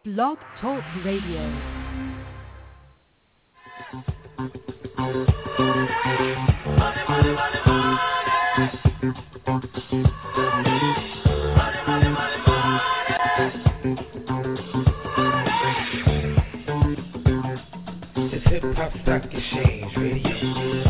Blog Talk Radio. It's Hip Hop Stock Exchange Radio.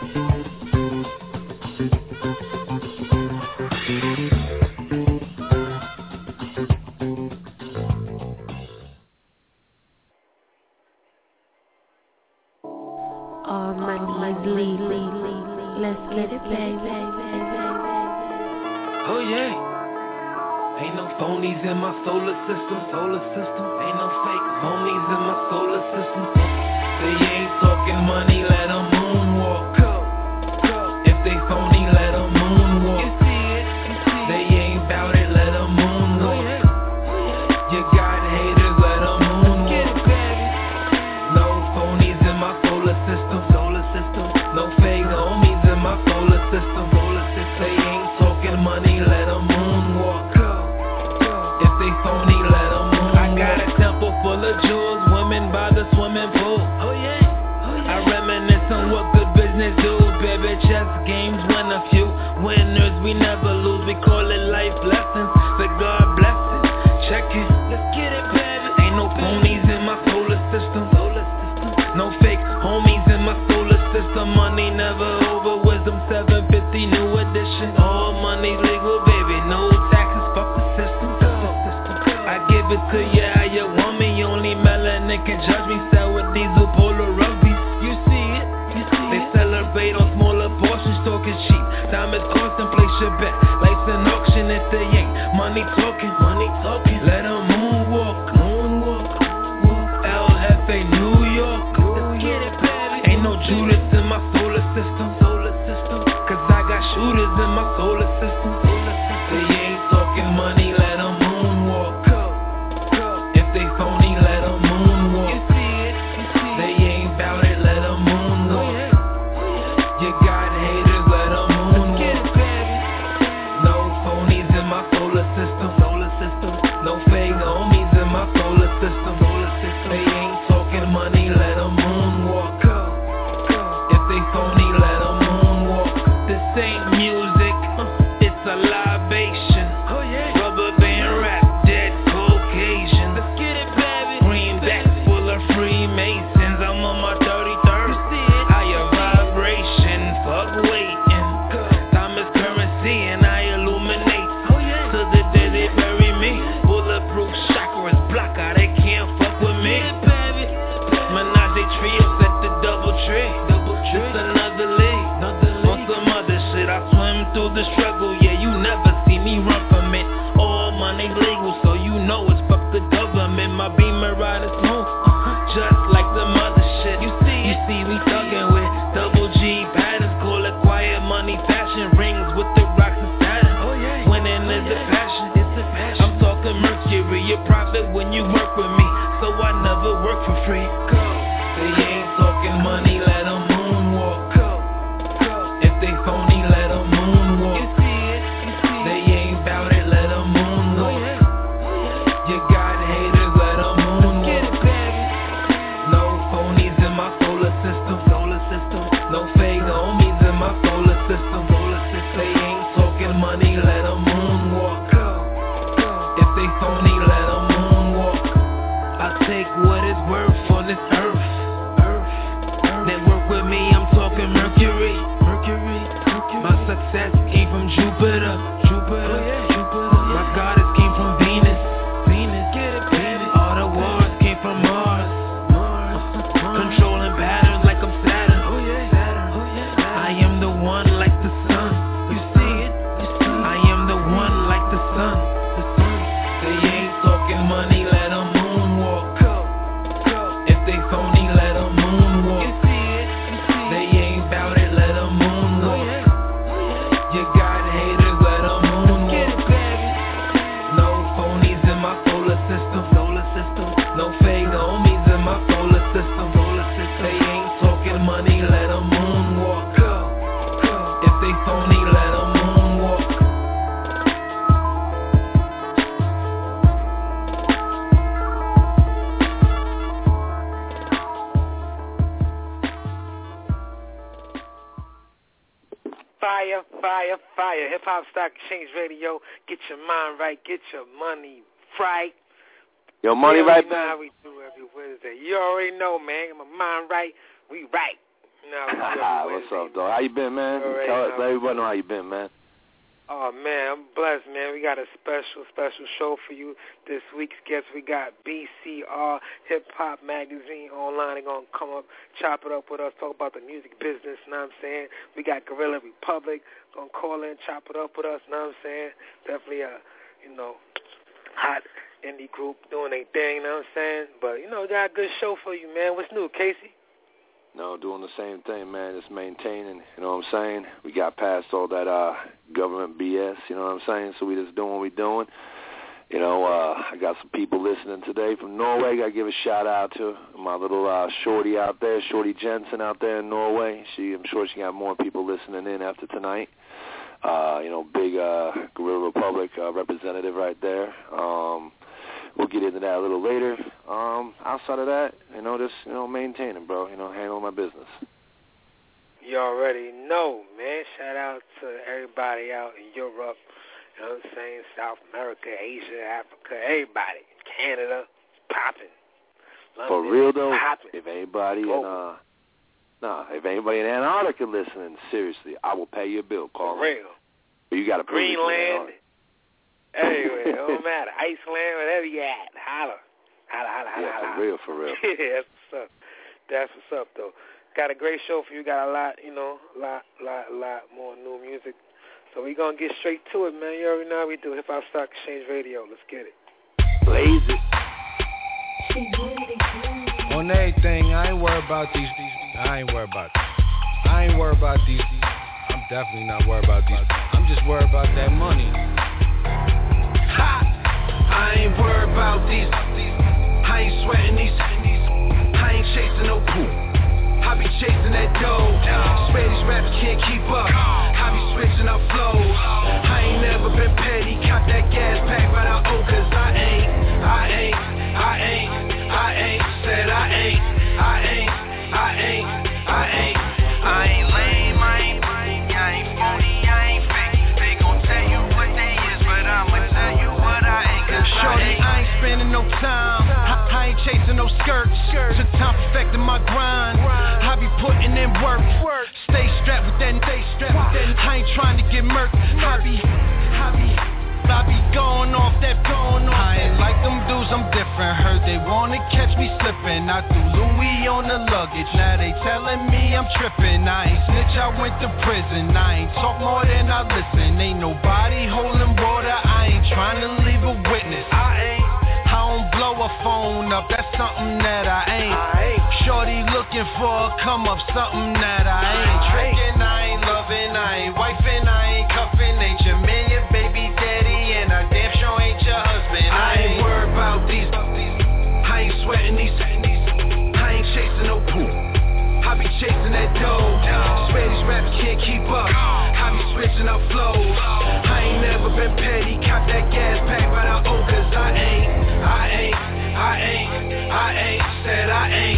Let's get it, baby. Oh yeah. Ain't no phonies in my solar system. Ain't no fake homies in my solar system. They ain't talking money, let them moonwalk. If they phony, let them moonwalk. They ain't bout it, let them moonwalk. You got haters, let them moonwalk. No phonies in my solar system. No fake homies in my solar system. They ain't talking money, let them moonwalk. If they phony, let them moonwalk. I got a temple full of jewels, women by the swimming pool. I reminisce on what good business do. Baby, chess games win a few. Winners, we never lose. We call it life lessons. So God bless it. Check it. Let's get it, baby. Ain't no ponies in my solar system. No fake homies in my solar system. Money never over. Wisdom 750 new edition. All money legal, baby. No taxes. Fuck the system. I give it to you how you want me. Only melanin can judge me. Sell with diesel polar rugby. You see it. They celebrate on smaller portions. Talking cheap. Time is constant. Place your bet. Life's an auction if they ain't money talking. Let them moonwalk. LFA New York. Ain't no Judas in my solar system. Cause I got shooters in my solar system. They ain't talking money, let them moonwalk. If they phony, let them moonwalk. They ain't bout it, let them moonwalk. You got haters, let them moonwalk. No phonies in my solar system. No fake homies in my solar system. They ain't talking money, let them moonwalk. If they phony, let them moonwalk. This ain't music, it's a libation. Rubber band rap, dead Caucasian. Let's get it, baby. Greenback full of Freemasons. I'm on my 33rd. Higher vibration, fuck waiting. Time is currency and I illuminate. To the day they bury me. Bulletproof chakras block out, they can't fuck with me. Menage a trio, set the double tree. It's another league. On some other shit, I swim through the struggle. Yeah, you never see me run from it. All money legal, so you know it's fuck the government. My beamer riding smooth, just like the mother shit. You see me thugging with double G patterns. Call it quiet money fashion. Rings with the rocks and Saturn. Winning is a passion. I'm talking Mercury. You're profit when you work with me, so I never work for free. They ain't talking money, let them moonwalk. If they phony, let them moonwalk. They ain't bout it, let them moonwalk. You got haters, let them moonwalk. No phonies in my solar system. No fake homies in my solar system. They ain't talking money, let them moonwalk. If they phony, let them moonwalk. I take what it's worth on this earth. Fire, fire, fire. Hip Hop Stock Exchange Radio. Get your mind right. Get your money right. Your money right, man. How we do every Wednesday. You already know, man. Get my mind right. We right. What's up, dog? How you been, man? Let everybody know how you been, man. Oh, man, I'm blessed, man. We got a special show for you this week's guest. We got BCR Hip Hop Magazine online. They're going to come up, chop it up with us, talk about the music business, you know what I'm saying? We got Guerrilla Republic going to call in, chop it up with us, you know what I'm saying? Definitely a, hot indie group doing their thing, you know what I'm saying? But, we got a good show for you, man. What's new, Casey? No, doing the same thing, man. Just maintaining, you know what I'm saying? We got past all that government BS, you know what I'm saying? So we just doing what we doing. I got some people listening today from Norway. Got to give a shout-out to my little shorty out there, Shorty Jensen out there in Norway. I'm sure she got more people listening in after tonight. Big Guerrilla Republic representative right there. We'll get into that a little later. Outside of that, just maintaining, bro. Handling my business. You already know, man. Shout out to everybody out in Europe. You know what I'm saying? South America, Asia, Africa, everybody. Canada, popping. For real though, popping. if anybody in Antarctica listening, seriously, I will pay you a bill. Call For real. But you got to Greenland. Anyway, it don't matter. Iceland, whatever you at, holla. Yeah, for real. Yeah, that's what's up. That's what's up, though. Got a great show for you. Got a lot, lot more new music. So we going to get straight to it, man. You already know how we do. Hip Hop Stock Exchange Radio. Let's get it. Blaze it. On everything, I ain't worried about these. I ain't worried about these. I'm definitely not worried about these. I'm just worried about that money. I ain't worried about these. I ain't sweating these. I ain't chasing no poop. I be chasing that dough. Swear these rappers can't keep up. I be switching up flows. I ain't never been petty. Cop that gas pack, but I owe 'cause I ain't. Said I ain't lame. I ain't phony. I ain't fake. They gon' tell you what they is, but I'ma tell you what I ain't. 'Cause Shorty, I ain't spending no time. I ain't chasing no skirts. Took time perfecting my grind. I be putting in work. Stay strapped with that. I ain't trying to get murked. I be going off that. I ain't like them dudes, I'm different. Heard they wanna catch me slipping. I threw Louis on the luggage. Now they telling me I'm tripping. I ain't snitch, I went to prison. I ain't talk more than I listen. Ain't nobody holding water. I ain't trying to leave a witness. I don't blow a phone up, that's something that I ain't. Shorty looking for a come up, something that I ain't. Tricking, I ain't loving, I ain't wifing, I ain't cuffing. Ain't your man, your baby daddy, and I damn sure ain't your husband. I ain't worried about these. I ain't sweating these. I ain't chasing no poop. I be chasing that dough. Swear these rappers can't keep up. I be switching up flows. I ain't never been petty. Cop that gas pack, but I owe 'cause I ain't. Said I ain't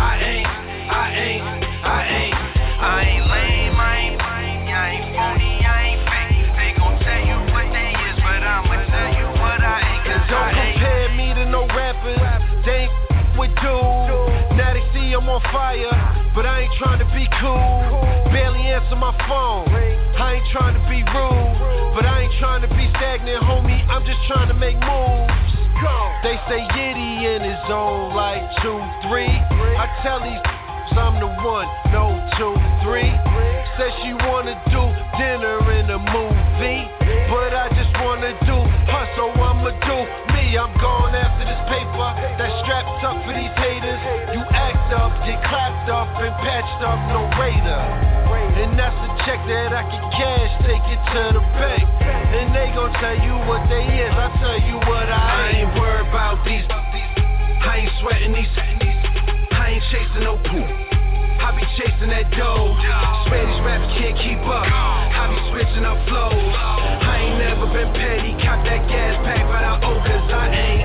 lame. I ain't phony. I ain't fake. They gon' tell you what they is, but I'ma tell you what I ain't. 'Cause don't compare me to no rappers. They ain't with dudes. Now they see I'm on fire, but I ain't trying to be cool. Barely answer my phone. I ain't trying to be rude, but I ain't trying to be stagnant, homie. I'm just trying to make moves. They say Yiddy in his zone like 2-3. I tell these I'm the one, no 2-3. Says she wanna do dinner in a movie, but I just wanna do her, so I'ma do me. I'm going after this paper that's strapped up for these haters. You act up, get clapped up and patched up, no Raider. And that's a check that I can cash, take it to the bank. And they gon' tell you what they is, I tell you what I ain't worried about these. I ain't sweating these. I ain't chasing no poop. I be chasing that dough. Swear these rappers can't keep up. I be switching up flows. I ain't never been petty. Cop that gas pack, but I owe 'cause I ain't.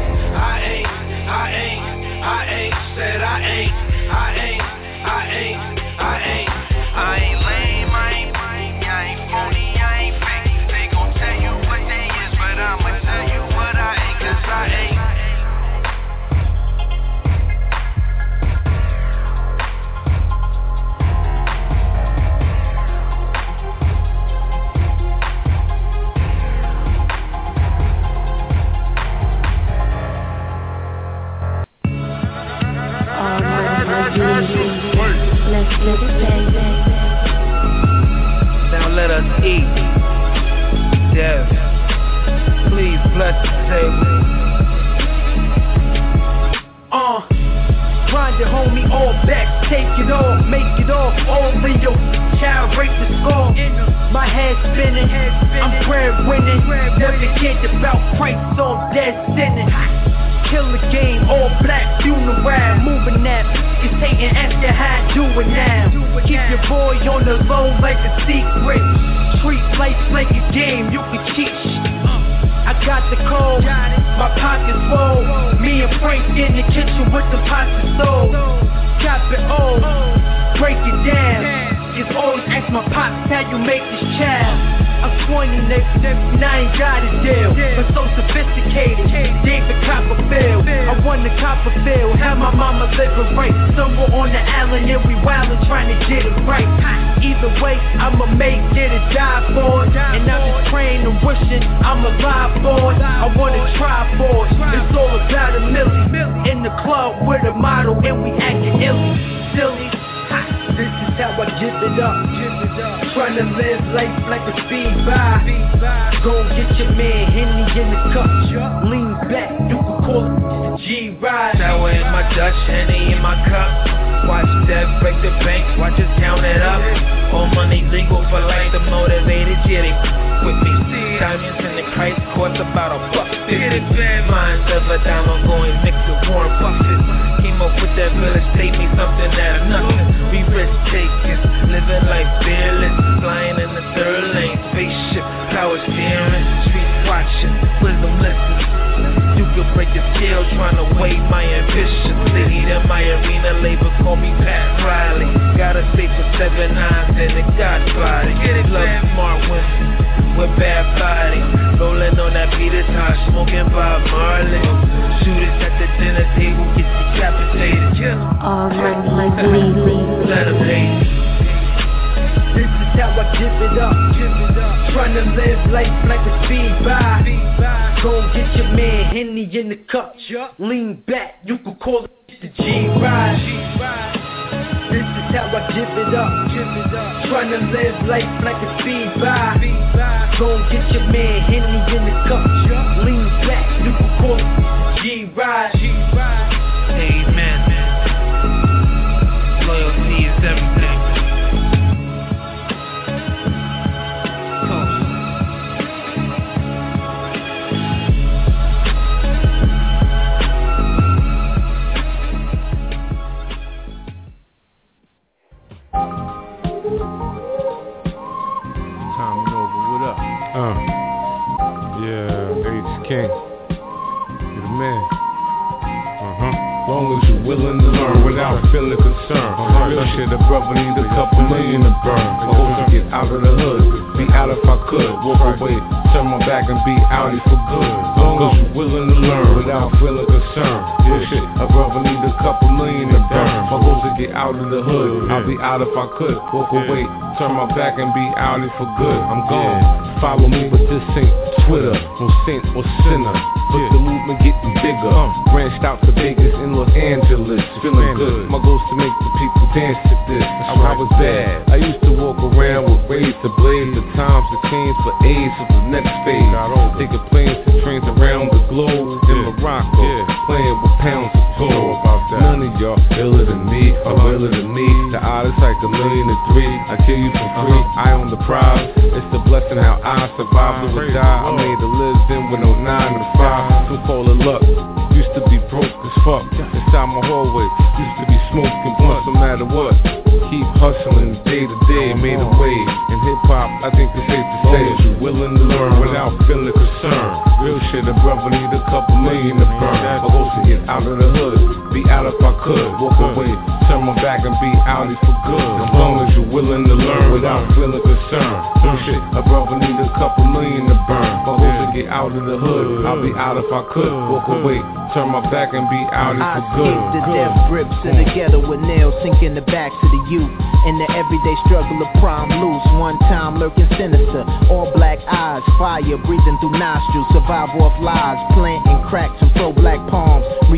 Said I ain't lame. I ain't phony. table. Grind it, homie, all back, take it off, make it off, all in your child rape the score. My head spinning, I'm bread winning, never cared about price, all dead sinning. Kill the game, all black, funeral, moving that. It's hating after how I do it now. Keep your boy on the low like a secret. Treat life like a game, you can cheat. I got the code, my pocket's full. Me and Frank in the kitchen with the pots of soul. Chop it all, break it down. Just always ask my pops how you make this child. I'm 20, nigga, and I ain't got a deal. But so sophisticated, David Copperfield. I won the Copperfield, had my mama living right. Somewhere on the island and we wildin' trying to get it right. Either way, I'ma make it and die for it. And I'm just praying and wishing I'm alive for it. I wanna try for it. It's all about a million. In the club with a model and we acting silly. This is how I give it up. Tryna live life like a speed by. Go get your man Henny in the cup. Lean back, you can call it the G-Ride. Sour in my Dutch, Henny in my cup. Watch that break the bank, watch us count it up. All money legal for life, the motivated, yeah, they with me. Diamonds in the Christ course about $1.50. Minds of a dime, I'm going mix with Warren Buffett. Came up with that real estate, me something out of nothing. We risk takers, living life fearless. Flying in the third lane, spaceship, power steering. Streets watching, wisdom listens. You could break the scale trying to weigh my ambition. Lead in my arena, labor call me Pat Riley. Gotta stay for 7 9s and a God body. Love smart women with bad body. Rolling on that Peter Tosh, smoking Bob Marley. Shooters at the dinner table get decapitated. All money, let them hate. This is how I give it up. Tryna live life like a speed by. Go get your man Henny in the cup. Lean back, you can call it the G-Ride. This is how I give it up. Tryna live life like a speed by. Go get your man Henny in the cup. Lean back, you can call it the G-Ride. Amen. Loyalty is everything. King, you're the man. Long as you're willing to learn without feeling concerned. Real shit, a brother need a couple million to burn. I hope to get out of the hood, be out if I could. Walk away, turn my back and be outie for good. Long as you're willing to learn without feeling concerned. Real shit, a brother need a couple million to burn. My goals to get out of the hood, I'll be out if I could. Walk away, turn my back and be outie for good. I'm gone. Follow me, but this ain't Twitter, no saint or sinner. But the movement getting bigger. Branched out to Vegas in Los Angeles, feeling good. My goal's to make the people dance to this. I was bad. I used to walk around with razor blades. The times have changed for AIDS of the next phase. Taking planes to trains around the globe. In Morocco, playing with pounds of gold. None of y'all iller than me, or realer than me. The oddest like $1 million to 3. I kill you for free. I own the prize. It's the blessing how I survived or die. I made a living with no 9 to 5. Some call it luck. Used to be broke as fuck. Inside my hallway, used to be smoking blunts no matter what. Keep hustling day to day, made a way. In hip hop, I think it's safe to say that you're willing to learn without feeling concerned. Real shit, a brother need a couple million to burn. My goals to get out of the hood, be out if I could. Walk away, turn my back and be outie for good. As long as you're willing to learn without feeling concerned. Real shit, a brother need a couple million to burn. My goals to get out of the hood, I'll be out if I could. Walk away, turn my back and be outie for good. I the death grips in the ghetto with nails sink in the backs of the youth. In the everyday struggle of prime loose, one time lurking sinister. All black eyes, fire breathing through nostrils. Survival of lies, planting cracks and pro-black palms.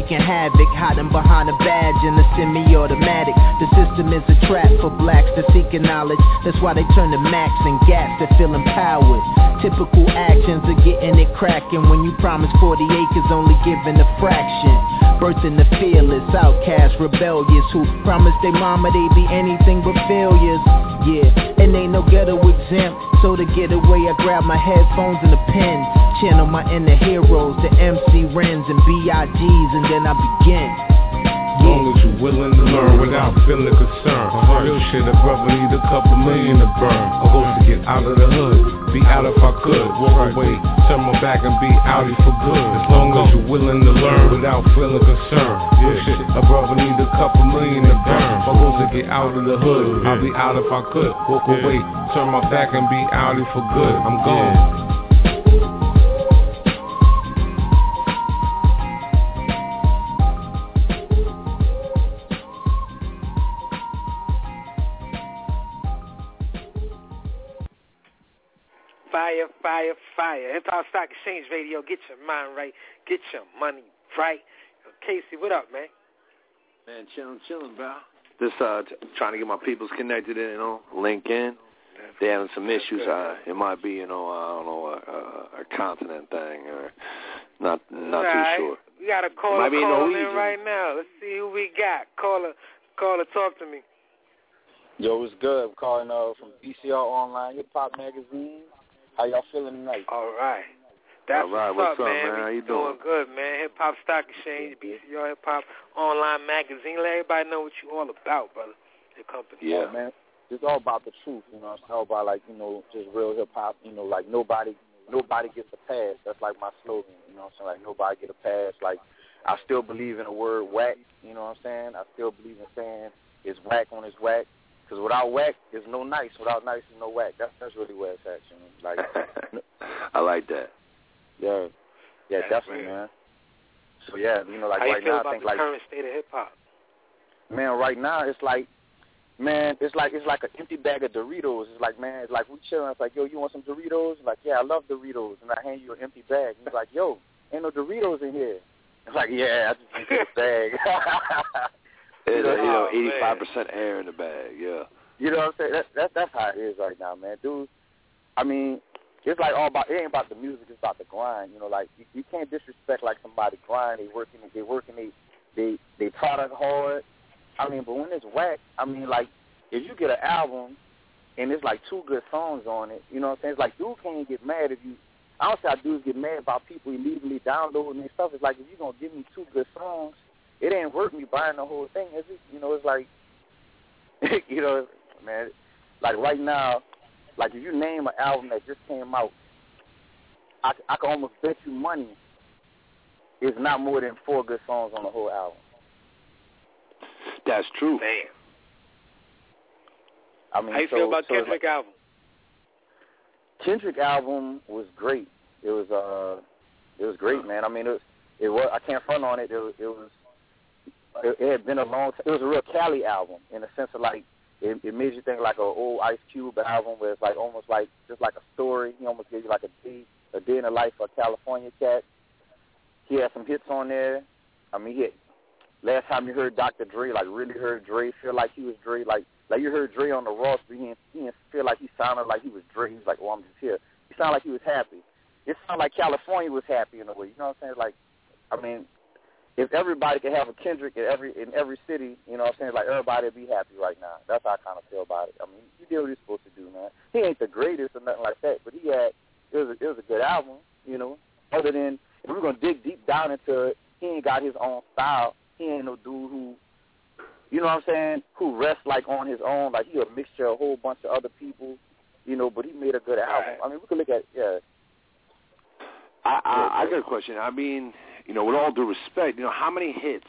wreaking havoc, hiding behind a badge in a semi-automatic. The system is a trap for blacks that seeking knowledge. That's why they turn to max and gas to feel empowered. Typical actions are getting it cracking when you promise 40 acres, only giving a fraction. Birthing the fearless, outcast, rebellious, who promise their mama they be anything but failures. Yeah, and ain't no ghetto exempt. So to get away, I grab my headphones and a pen, channel my inner heroes, the MC Rens and B.I.G.s, and then I begin. As long as you're willing to learn without feeling concerned. Real shit, a brother need a couple million to burn. A hope to get out of the hood, be out if I could. Walk away, turn my back and be outie for good. As long as you're willing to learn without feeling concerned. Real shit, a brother need a couple million to burn. My goal to get out of the hood, I'll be out if I could. Walk away, turn my back and be outie for good. I'm gone. Fire, fire, fire. Hip Hop Stock Exchange Radio. Get your mind right. Get your money right. Casey, what up, man? Man, chilling, bro. Just trying to get my peoples connected in, link in. They're having some issues. It might be, I don't know, a continent thing or not too sure. We got a caller calling in right now. Let's see who we got. Caller, talk to me. Yo, it's good. I'm calling from BCR Online Hip Hop Magazine. How y'all feeling tonight? All right. That's what's up, man. How you doing? Good, man. Hip Hop Stock Exchange, BCR Hip Hop Online Magazine. Let everybody know what you all about, brother. Your company. Yeah, man. It's all about the truth, It's all about, just real hip hop. Like nobody gets a pass. That's like my slogan. Like nobody get a pass. Like I still believe in the word whack. You know what I'm saying? I still believe in saying it's whack on its whack. Because without whack, there's no nice. Without nice, there's no whack. That's really where it's at, Like, I like that. Yeah, definitely, man. So yeah, like how right now, I think the current state of hip hop? Man, right now it's like an empty bag of Doritos. It's like, man, it's like we chilling. It's like, yo, you want some Doritos? It's like, yeah, I love Doritos, and I hand you an empty bag. And it's like, yo, ain't no Doritos in here. It's like, yeah, I just need a bag. 85% air in the bag, yeah. You know what I'm saying? That's how it is right now, man. Dude, I mean, it's like all about, it ain't about the music, it's about the grind. Like you can't disrespect like somebody grind. They working they product hard. I mean, but when it's whack, I mean, like if you get an album and it's like 2 good songs on it, you know what I'm saying? It's like dude can't get mad if you. I don't say how dudes get mad about people illegally downloading and stuff. It's like if you're gonna give me 2 good songs, it ain't worth me buying the whole thing, is it? It's like, man, like right now, like if you name an album that just came out, I can almost bet you money it's not more than 4 good songs on the whole album. That's true. Man. I mean, how you feel about Kendrick album? Kendrick album was great. It was great, man. I mean, it was. I can't front on it. It had been a long time. It was a real Cali album in the sense of like it made you think like an old Ice Cube album where it's like almost like just like a story. He almost gave you like a day in the life of a California cat. He had some hits on there. I mean, last time you heard Dr. Dre, like really heard Dre, feel like he was Dre, like you heard Dre on the Ross, but he didn't feel like he sounded like he was Dre. He was like, oh, I'm just here. He sounded like he was happy. It sounded like California was happy in a way. You know what I'm saying? Like, I mean, if everybody could have a Kendrick in every city, you know what I'm saying, like everybody would be happy right now. That's how I kind of feel about it. I mean, he did what he's supposed to do, man. He ain't the greatest or nothing like that, but it was a good album, other than if we're going to dig deep down into it, he ain't got his own style. He ain't no dude who, you know what I'm saying, who rests like on his own. Like he a mixture of a whole bunch of other people, but he made a good album. Right. I mean, we could look at, I got a question. I mean, with all due respect, how many hits,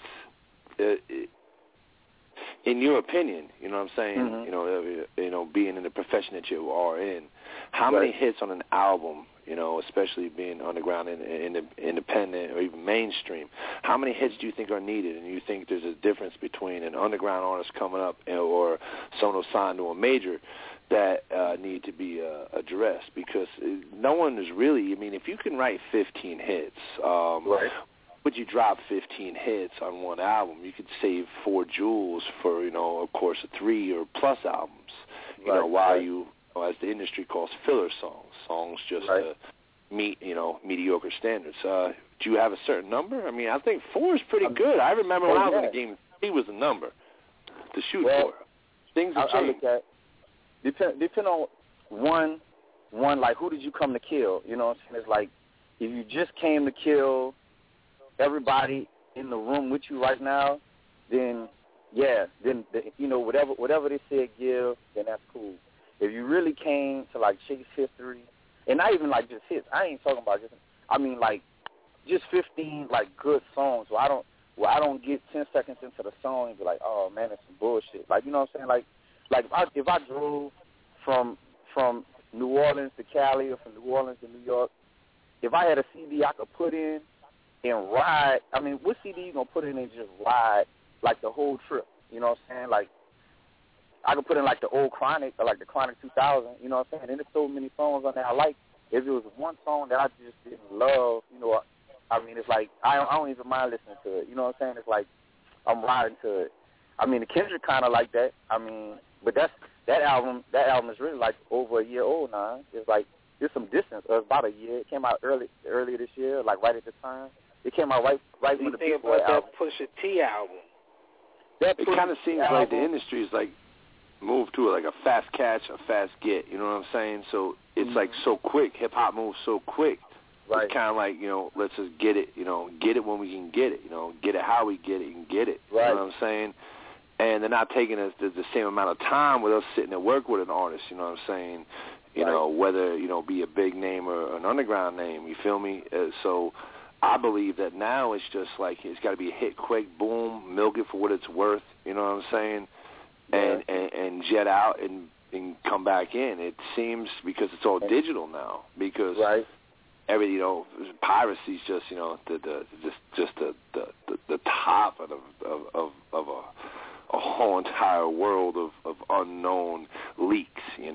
in your opinion, you know what I'm saying, mm-hmm. Being in the profession that you are in, how many hits on an album, especially being underground and independent or even mainstream, how many hits do you think are needed? And you think there's a difference between an underground artist coming up or someone signed to a major that need to be addressed? Because no one is really, I mean, if you can write 15 hits, right. would you drop 15 hits on one album? You could save 4 jewels for, of course, 3 or plus albums. While you, as the industry calls, filler songs just to meet, mediocre standards. Do you have a certain number? I mean, I think 4 is pretty good. I remember when I was in the game, 3 was a number to shoot for. Things have changed. I look at, depend on one, like, who did you come to kill? You know what I'm saying? It's like, if you just came to kill everybody in the room with you right now, then whatever they said give, then that's cool. If you really came to like chase history, and not even like just hits, I ain't talking about just 15 like good songs where I don't get 10 seconds into the song and be like, oh man, it's some bullshit. Like, you know what I'm saying? Like if I drove from New Orleans to Cali or from New Orleans to New York, if I had a CD I could put in and ride, I mean, what CD you gonna put in and just ride like the whole trip? You know what I'm saying? Like, I could put in like the old Chronic or like the Chronic 2000. You know what I'm saying? And there's so many songs on there I like. If it was one song that I just didn't love, I mean, it's like I don't even mind listening to it. You know what I'm saying? It's like I'm riding to it. I mean, the Kendrick kind of like that. I mean, but that album is really like over a year old now. It's like there's some distance. It was about a year. It came out earlier this year, like right at the time. It came out right when the Big Boy album. That Pusha T album. It kind of seems like the industry is like moved to like a fast catch, a fast get. You know what I'm saying? So it's like so quick. Hip hop moves so quick. Right. It's kind of like, let's just get it. Get it when we can get it. Get it how we get it and get it. Right. You know what I'm saying? And they're not taking the same amount of time with us sitting at work with an artist. You know what I'm saying? Whether be a big name or an underground name. You feel me? So I believe that now it's just like it's got to be a hit quick, boom, milk it for what it's worth. You know what I'm saying? And jet out and come back in. It seems because it's all digital now. Because every piracy's just the top of a whole entire world of unknown leaks.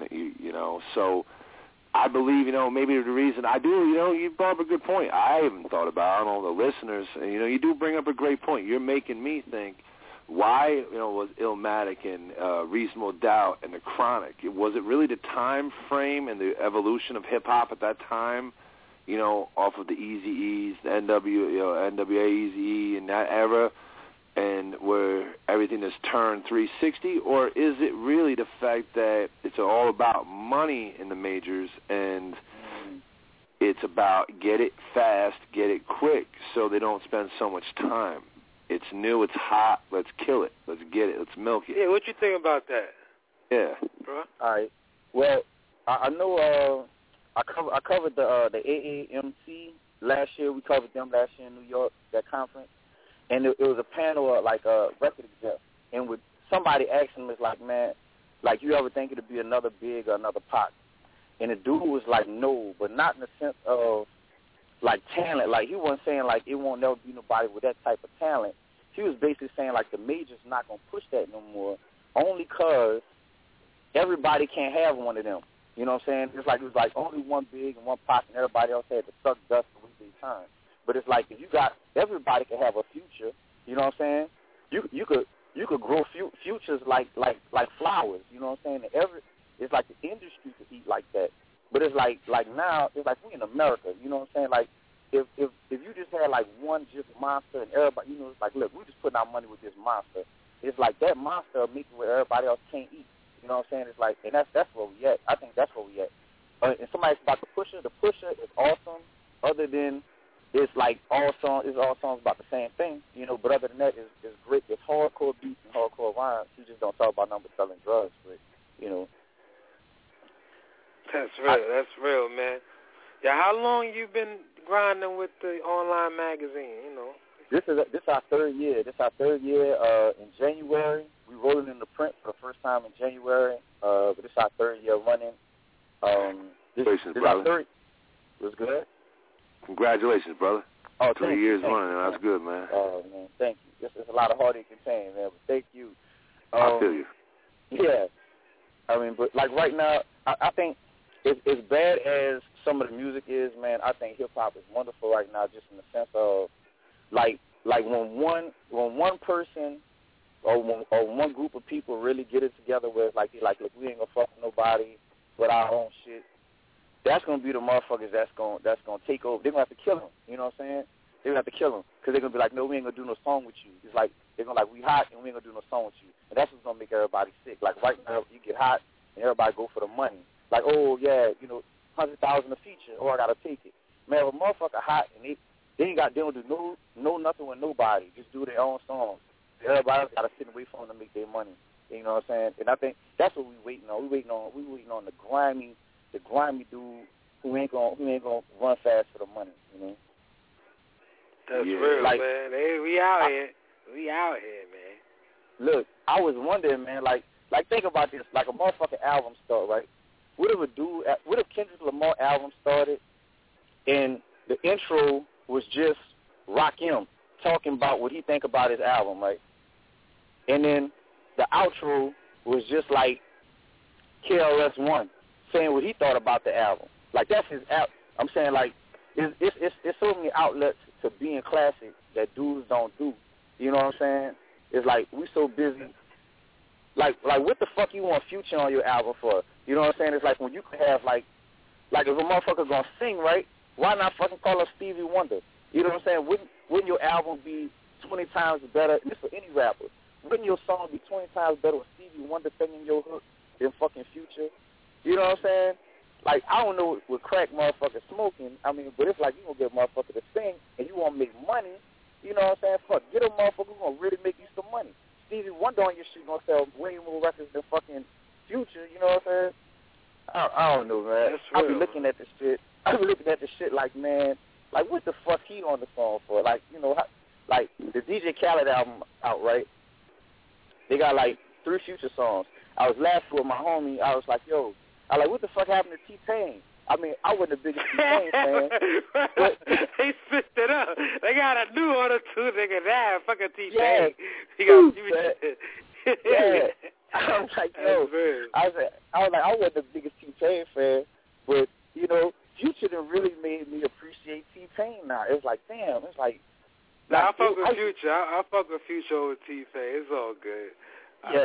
So. I believe, maybe the reason I do, you brought up a good point. I haven't thought about it, and all the listeners, you do bring up a great point. You're making me think, why, was Illmatic and Reasonable Doubt and the Chronic? Was it really the time frame and the evolution of hip-hop at that time, off of the Eazy-E's, the NWA Eazy-E in that era, and where everything is turned 360, or is it really the fact that it's all about money in the majors and it's about get it fast, get it quick, so they don't spend so much time? It's new, it's hot, let's kill it, let's get it, let's milk it. Yeah, what you think about that? Yeah. Bro? All right. Well, I know I covered the AAMC last year. We covered them last year in New York, that conference. And it was a panel of, like, record execs. And with somebody asked him, it's like, man, like, you ever think it'd be another Big or another Pac? And the dude was like, no, but not in the sense of, like, talent. Like, he wasn't saying, like, it won't never be nobody with that type of talent. He was basically saying, like, the majors not going to push that no more, only because everybody can't have one of them. You know what I'm saying? It's like it was like only one Big and one Pac, and everybody else had to suck dust to wait their turn. But it's like if you got everybody can have a future. You know what I'm saying? You could grow futures like flowers. You know what I'm saying? It's like the industry could eat like that. But it's like now it's like we in America. You know what I'm saying? Like if you just had like one just monster and everybody, it's like look, we just putting our money with this monster. It's like that monster will make it where everybody else can't eat. You know what I'm saying? It's like, and that's where we at. I think that's where we at. And somebody's about the Pusha. The Pusha is awesome. Other than it's like all songs about the same thing, But other than that, it's great. It's hardcore beats and hardcore rhymes. You just don't talk about numbers selling drugs, but That's real, man. Yeah, how long you been grinding with the online magazine? This our third year. In January, we rolling in the print for the first time in January. But this our third year running. Congratulations, brother. It was good. Congratulations, brother. Oh, 3 years running. That's good, man. Oh, man, thank you. It's a lot of heartache and pain, man, but thank you. I feel you. Yeah. I mean, but like right now, I think as bad as some of the music is, man, I think hip-hop is wonderful right now just in the sense of, like when one person or one group of people really get it together where it's like look, we ain't gonna fuck with nobody but our own shit. That's gonna be the motherfuckers that's gonna take over. They're gonna have to kill them. You know what I'm saying? They're gonna have to kill them because they're gonna be like, no, we ain't gonna do no song with you. It's like they're gonna we hot and we ain't gonna do no song with you. And that's what's gonna make everybody sick. Like right now, you get hot and everybody go for the money. Like, oh yeah, $100,000 a feature, I gotta take it. Man, if a motherfucker hot and they don't do no nothing with nobody, just do their own songs. Everybody else gotta sit and wait for them to make their money. You know what I'm saying? And I think that's what we waiting on. We waiting on the grimy dude who ain't gonna run fast for the money. You know? That's real, man. Hey, we out here. We out here, man. Look, I was wondering, man. Like think about this. Like a motherfucking album start, right? What if Kendrick Lamar album started and the intro was just Rakim talking about what he think about his album, right? And then the outro was just like KRS-One saying what he thought about the album. Like that's his I'm saying like it's so many outlets to being classic that dudes don't do. You know what I'm saying? It's like we so busy. Like what the fuck you want Future on your album for? You know what I'm saying? It's like when you could have like if a motherfucker gonna sing, right? Why not fucking call up Stevie Wonder? You know what I'm saying? Wouldn't your album be 20 times better? This for any rapper. Wouldn't your song be 20 times better with Stevie Wonder singing your hook than fucking Future? You know what I'm saying? Like, I don't know what crack motherfuckers smoking. I mean, but it's like you gonna get a motherfucker to sing and you wanna make money. You know what I'm saying? Fuck, get a motherfucker who's gonna really make you some money. Stevie Wonder on your shit gonna sell way more records than fucking Future. You know what I'm saying? I don't know, man. I be looking at this shit like, man, like what the fuck he on the song for? Like, like the DJ Khaled album out, right? They got like 3 Future songs. I was laughing with my homie. I was like, yo, what the fuck happened to T-Pain? I mean, I wasn't the biggest T-Pain fan. But they switched it up. They got a new one or two niggas now. Fucking T-Pain. Yeah. He got Future. Yeah. I was like, yo, I wasn't the biggest T-Pain fan, but, Future done really made me appreciate T-Pain now. It's like, damn, it's like. Nah, I fuck with Future. I fuck with Future over T-Pain. It's all good. I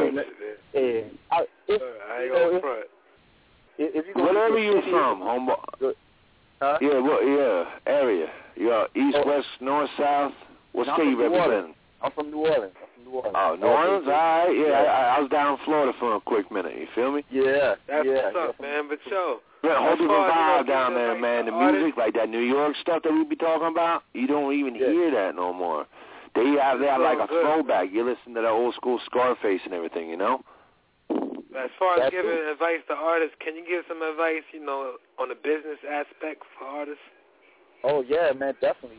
ain't gonna front. If you wherever you from, homeboy. Huh? Yeah, area. You're east, west, north, south. What state you representing? I'm from New Orleans. Oh, New Orleans? All right. Yeah, I was down in Florida for a quick minute. You feel me? Yeah. That's what's up, man. But whole different vibe down there, man. The music, like that New York stuff that we be talking about, you don't even hear that no more. They have like a throwback. You listen to that old school Scarface and everything, you know? As far as giving advice to artists, can you give some advice, on the business aspect for artists? Oh, yeah, man, definitely.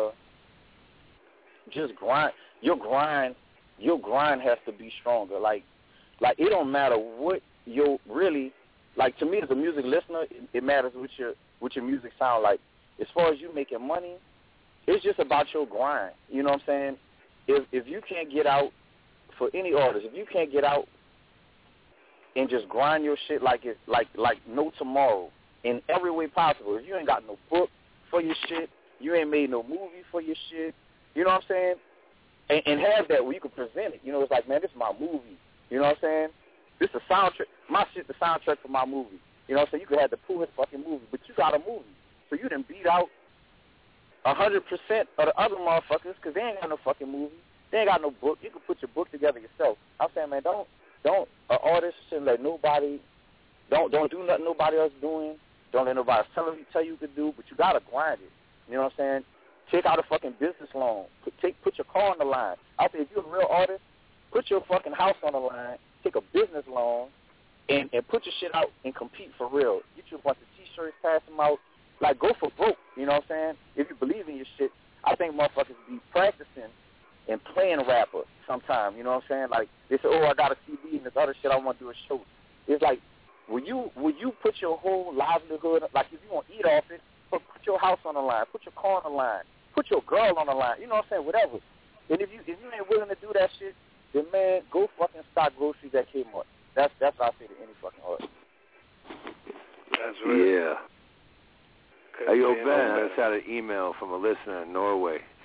Just grind. Your grind has to be stronger. Like it don't matter what like to me as a music listener, it matters what your music sound like. As far as you making money, it's just about your grind. You know what I'm saying? If you can't get out, for any artist, if you can't get out and just grind your shit like no tomorrow in every way possible. If you ain't got no book for your shit, you ain't made no movie for your shit, you know what I'm saying? And have that where you can present it. It's like, man, this is my movie. You know what I'm saying? This is the soundtrack. My shit's the soundtrack for my movie. You know what I'm saying? You could have the Pooh fucking movie, but you got a movie. So you done beat out 100% of the other motherfuckers because they ain't got no fucking movie. They ain't got no book. You can put your book together yourself. I'm saying, man, don't an artist shouldn't let nobody, don't do nothing nobody else doing. Don't let nobody tell you what to do, but you got to grind it. You know what I'm saying? Take out a fucking business loan. Put your car on the line. I say if you're a real artist, put your fucking house on the line, take a business loan, and put your shit out and compete for real. Get you a bunch of T-shirts, pass them out. Like, go for broke, you know what I'm saying? If you believe in your shit, I think motherfuckers be practicing and playing rapper sometime, you know what I'm saying? Like, they say, I got a CD and this other shit, I want to do a show. It's like, will you put your whole livelihood, like if you want to eat off it, put your house on the line, put your car on the line, put your girl on the line, you know what I'm saying, whatever. And if you ain't willing to do that shit, then, man, go fucking stock groceries at Kmart. That's what I say to any fucking artist. That's real. Yeah. Hey, yo, Ben, I just had an email from a listener in Norway.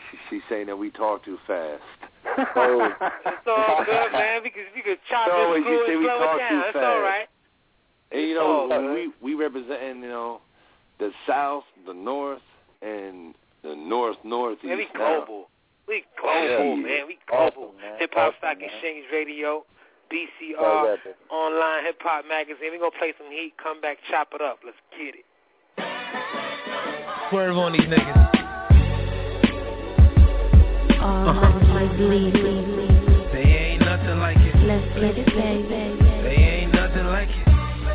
She's saying that we talk too fast. Oh. It's all good, man. Because you could chop this screw and slow it down. It's all right. And, you know, we representing, you know, the South, the North, and the Northeast. Man, we global. We global, man. We global. Hip Hop Stock Exchange Radio, BCR, online Hip Hop Magazine. We're going to play some heat, come back, chop it up. Let's get it. Swerve on these niggas. They ain't nothing like it. Let's get it, baby. They ain't nothing like it.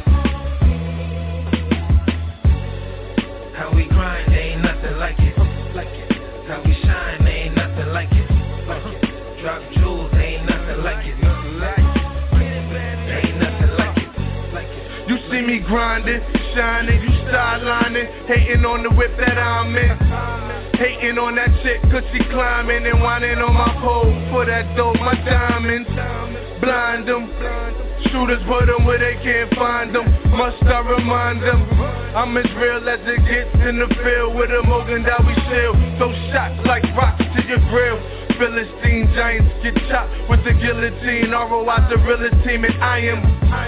How we grind, they ain't nothing like it. How we shine, they ain't nothing like it. Drop jewels, they ain't nothing like it. They ain't nothing like it. You see me grinding, shining, you stylining, hating on the whip that I'm in. Hating on that chick cause she climbing and whining on my pole for that dope, my diamonds. Blind them, shooters put them where they can't find them. Must I remind them, I'm as real as it gets in the field with a Mogan Dowie shield. Those shots like rocks to your grill. Philistine giants get chopped with the guillotine. ROI the realest team and I am.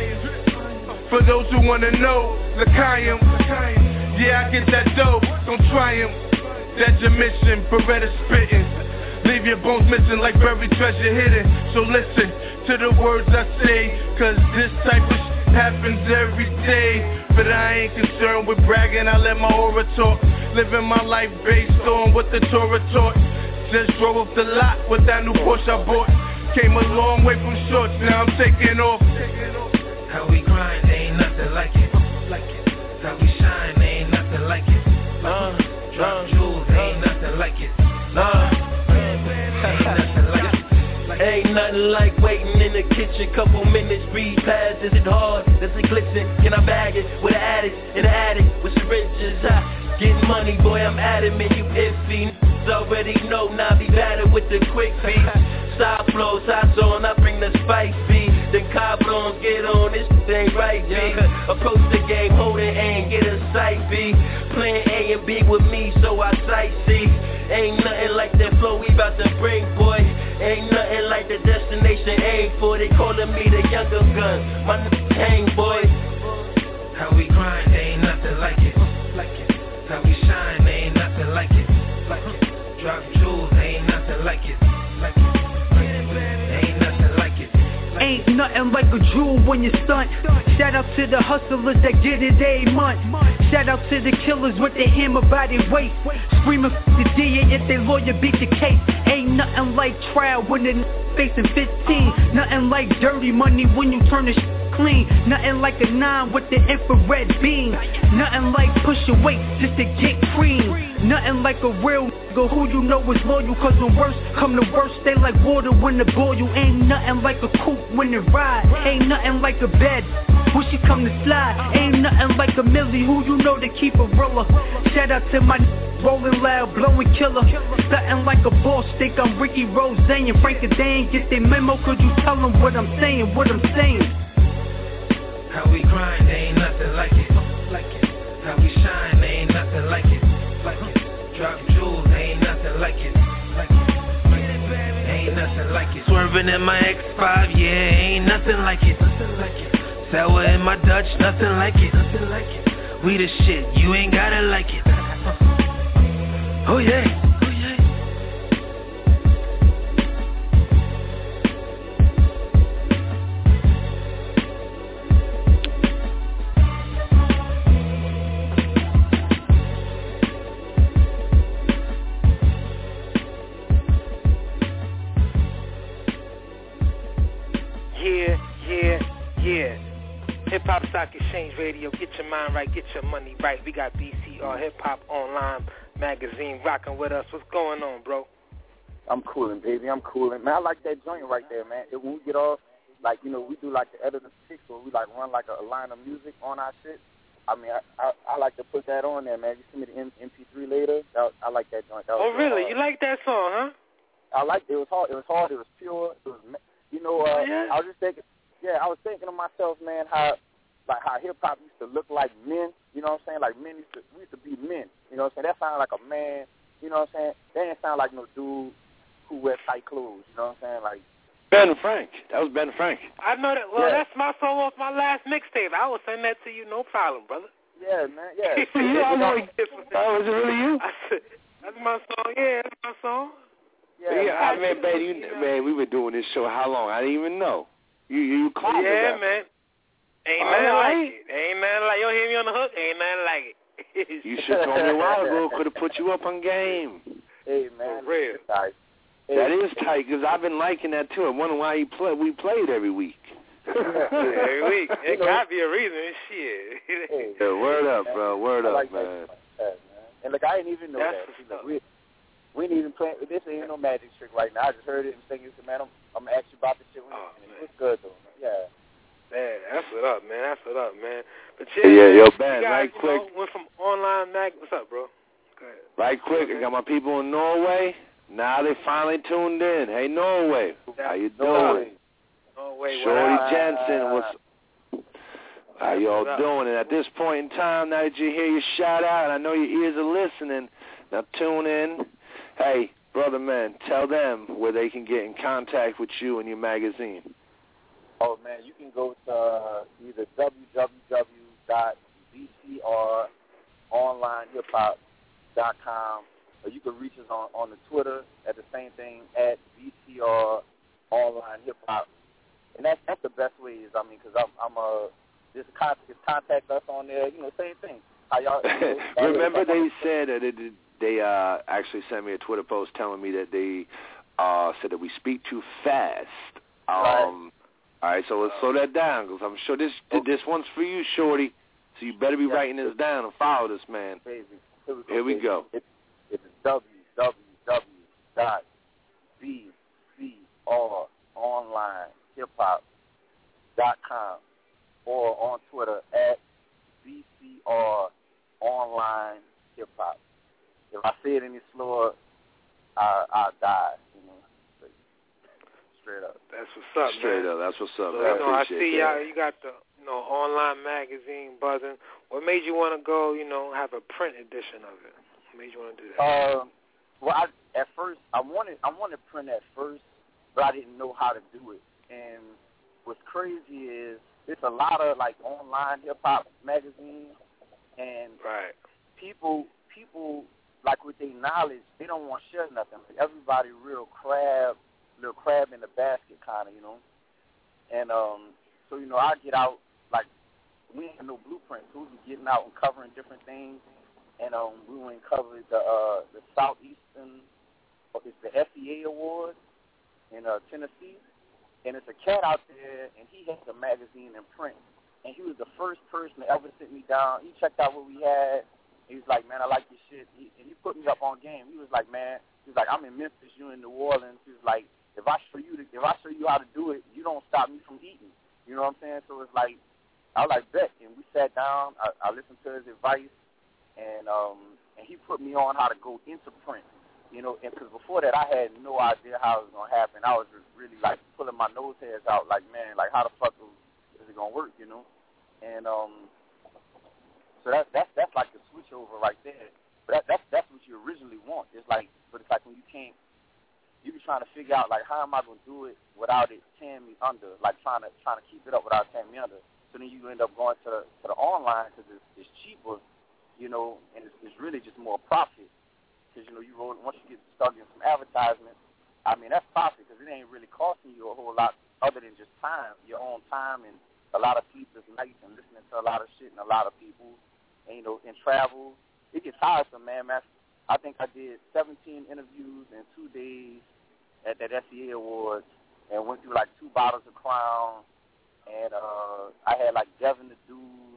For those who wanna know, L'Chaim. Yeah, I get that dope, don't try him. That's your mission, Beretta spittin'. Leave your bones missing like buried treasure hidden. So listen to the words I say, cause this type of shit happens every day. But I ain't concerned with bragging, I let my aura talk. Living my life based on what the Torah taught. Just drove up the lot with that new Porsche I bought. Came a long way from shorts, now I'm taking off. How we grind, they ain't nothing like it. How we shine, they ain't nothing like it. Drop jewels, ain't nothing like it. Ain't nothing like it. Ain't nothing like waiting in the kitchen. Couple minutes, breathe past. Is it hard? Does it glisten? Can I bag it with an addict in the attic with syringes? Getting money, boy, I'm adamant. You iffy. Already know, now be battered with the quick beat. Side flows, hot zone, I bring the spice beat. The cabrons get on, this ain't right, B. Approach the game, hold it aim, get a sight, B. Playing A and B with me, so I sight see. Ain't nothing like that flow we bout to bring, boy. Ain't nothing like the destination aim for. They calling me the younger gun, my hang, boy. How we grind, they ain't nothing like it. How we shine, they ain't nothing like it. Drop jewels, they ain't nothing like it. Ain't nothing like it. Ain't nothing like a jewel when you stunt. Shout out to the hustlers that get it a month. Shout out to the killers with their hammer by their waist. Screaming f the DA if their lawyer beat the case. Ain't nothing like trial when the facing 15. Nothing like dirty money when you turn the clean. Nothing like a 9 with the infrared beam. Nothing like pushing weight just to get cream. Nothing like a real nigga who you know is loyal. Cause when worst come to worst, they like water when the boil. Ain't nothing like a coupe when it ride. Ain't nothing like a bed when she come to slide. Ain't nothing like a Millie who you know to keep a roller. Shout out to my rolling loud, blowing killer. Something like a boss, think I'm Ricky Rose and Frank and Dan. Get their memo, could you tell them what I'm saying, How we grind, they ain't nothing like it. How we shine, they ain't nothing like it. Drop jewels, they ain't nothing like it. Ain't nothing like it. Swerving in my X5, yeah, ain't nothing like it. Sour in my Dutch, nothing like it. We the shit, you ain't gotta like it. Oh yeah. Hip Hop Stock Exchange Radio, get your mind right, get your money right. We got BCR Hip Hop Online Magazine rocking with us. What's going on, bro? I'm coolin', baby. I'm coolin'. Man, I like that joint right there, man. When we get off, like, you know, we do like the editing six where we like run like a line of music on our shit. I mean, I like to put that on there, man. You send me the MP3 later. I like that joint. That was really? You like that song, huh? I liked it. It was hard. It was pure. It was, you know, yeah? I was just thinking. Yeah, I was thinking to myself, man, how hip hop used to look like men. You know what I'm saying? Like we used to be men. You know what I'm saying? That sounded like a man You know what I'm saying? They didn't sound like no dude who wear tight clothes. You know what I'm saying? Like Ben Frank. That was Ben Frank. I know that. Well, Yeah. that's my song off my last mixtape. I will send that to you, no problem, brother. Yeah, man. Yeah. Oh, was it really you? I said, that's my song. Yeah, that's my song. I mean, man, we were doing this show how long? I didn't even know. You called me Yeah, that. man. Ain't All nothing right. like it. Ain't nothing like. You don't hear me on the hook? Ain't nothing like it. You should have told me a while ago. Could have put you up on game. Hey, man. For real. That is tight, because I've been liking that, too. I wonder why we played every week. Every week. It got to be a reason. Shit. Yeah, word up, bro. Word up, like man. That, man. And, look, I didn't even know that. See, look, we ain't even playing. This ain't no magic trick right now. I just heard it and thinking, man, I'm going to ask you about this shit. It's good, though. Yeah. Man, that's what up, man. That's what up, man. But Yo, Ben, right quick. Went from online mag. What's up, bro? Go ahead. Right quick, I got my people in Norway. Now they finally tuned in. Hey, Norway, how you doing? Norway, Shorty Jensen, how y'all doing? And at this point in time, now that you hear your shout out, and I know your ears are listening, now tune in. Hey, brother man, tell them where they can get in contact with you and your magazine. Oh, man, you can go to either www.vcronlinehiphop.com, or you can reach us on the Twitter at the same thing, at VCROnlineHipHop. And that's the best way is, I mean, because just contact us on there, you know, same thing. How y'all, Remember they said that they actually sent me a Twitter post telling me that they said that we speak too fast. Right. All right, so let's slow that down, because I'm sure this one's for you, Shorty. So you better be writing this down and follow this man. Here we go. It's www.VCRonlineHipHop.com or on Twitter at VCROnlineHipHop. If I say it any slower, I'll die. You know, straight up. That's what's up, Straight man. up. That's what's up, So, man. I see y'all. You got the online magazine buzzing. What made you want to go? Have a print edition of it. What made you want to do that? Well, at first I wanted to print at first, but I didn't know how to do it. And what's crazy is it's a lot of like online hip hop magazines, and people like with their knowledge, they don't want to share nothing. Like, everybody real crab in the basket kind of, you know. And so I get out, like we ain't have no blueprint, so we be getting out and covering different things. And we went and covered the Southeastern, it's the FEA Award in Tennessee. And it's a cat out there, and he has a magazine in print. And he was the first person to ever sit me down. He checked out what we had. He was like, man, I like your shit. And he put me up on game. He was like, man, I'm in Memphis, you in New Orleans. He was like, if I show you how to do it, you don't stop me from eating. You know what I'm saying? So it's like, I was like, bet. And we sat down. I listened to his advice. And he put me on how to go into print, and because before that I had no idea how it was going to happen. I was really like pulling my nose hairs out, like, man, like how the fuck is it going to work, And so that's like the switch over right there. But that's what you originally want. It's like, but it's like when you be trying to figure out like how am I going to do it without it tearing me under, like trying to keep it up without tearing me under. So then you end up going to the online because it's cheaper. And it's really just more profit because, you roll, once you start getting some advertisements, I mean, that's profit because it ain't really costing you a whole lot other than just time, your own time and a lot of sleepless nights and listening to a lot of shit and a lot of people, and, and travel. It gets tiresome, man. I think I did 17 interviews in 2 days at that FEA Awards and went through like 2 bottles of Crown, and I had like Devin the Dude,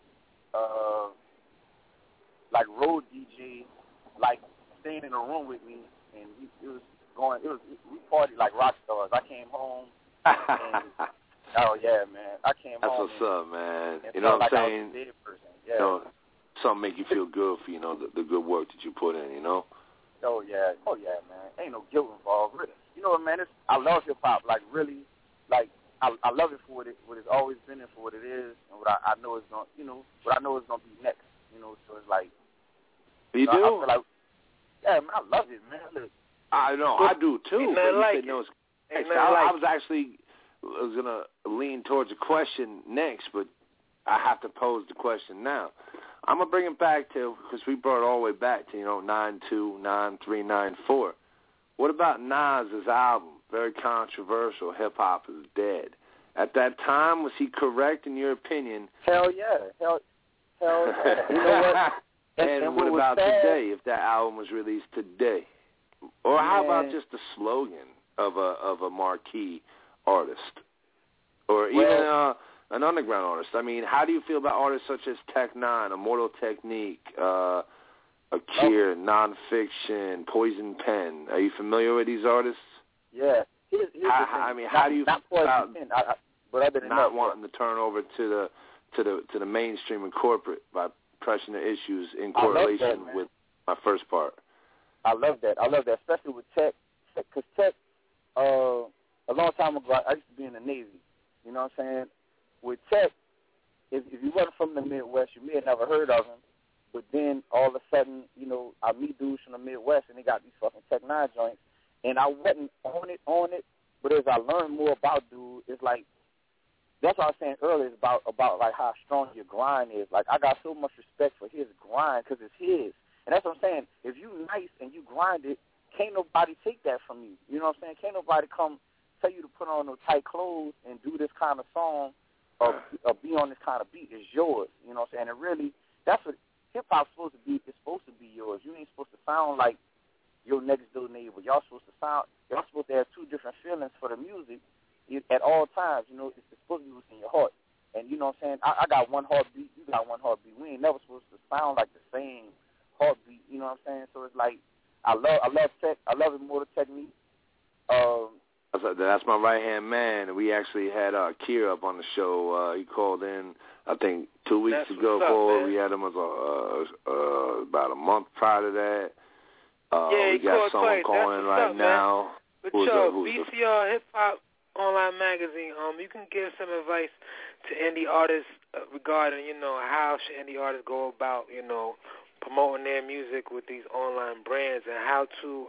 like road DJ, like staying in a room with me, and we partied like rock stars. I came home, and oh yeah, man, I came That's home. That's what's up, man. You know what I'm like saying? I was a dead person. Yeah. Something make you feel good for the good work that you put in. Oh yeah, man. Ain't no guilt involved. You know what, man? I love hip hop. Like really, like I love it for what it's always been and for what it is, and what I know it's gonna, what I know it's gonna be next. So it's like, you do. I feel like, Yeah, man, I love it, man. Look. I know, I do too. But you like said no. I was gonna lean towards a question next, but I have to pose the question now. I'm gonna bring it back to, because we brought it all the way back to 9-2, 9-3, 9-4. What about Nas's album? Very controversial. Hip hop is dead. At that time, was he correct in your opinion? Hell yeah, hell yeah. You know what? And what about today? If that album was released today, or how about just the slogan of a marquee artist, or even an underground artist? I mean, how do you feel about artists such as Tech Nine, Immortal Technique, Akir, Nonfiction, Poison Pen? Are you familiar with these artists? Yeah. How do you feel about not wanting to turn over to the mainstream and corporate by pressing the issues in correlation with my first part? I love that, especially with Tech, because Tech, a long time ago, I used to be in the Navy. You know what I'm saying? With Tech, if you wasn't from the Midwest, you may have never heard of him. But then all of a sudden, I meet dudes from the Midwest, and they got these fucking Tech Nine joints. And I wasn't on it, but as I learned more about dude, it's like, that's what I was saying earlier, is about like how strong your grind is. Like, I got so much respect for his grind because it's his. And that's what I'm saying. If you nice and you grind it, can't nobody take that from you. You know what I'm saying? Can't nobody come tell you to put on no tight clothes and do this kind of song or be on this kind of beat. It's yours. You know what I'm saying? And really, that's what hip-hop's supposed to be. It's supposed to be yours. You ain't supposed to sound like your next door neighbor. Y'all supposed to have two different feelings for the music at all times. It's supposed to be what's in your heart. And you know what I'm saying? I got one heartbeat, you got one heartbeat. We ain't never supposed to sound like the same heartbeat, you know what I'm saying? So it's like, I love Tech, I love Immortal Technique. That's my right-hand man. We actually had Kier up on the show. He called in, I think, 2 weeks ago. We had him about a month prior to that. We got someone calling in right now. But VCR Hip Hop Online Magazine, you can give some advice to indie artists regarding, how should indie artists go about, promoting their music with these online brands, and how to,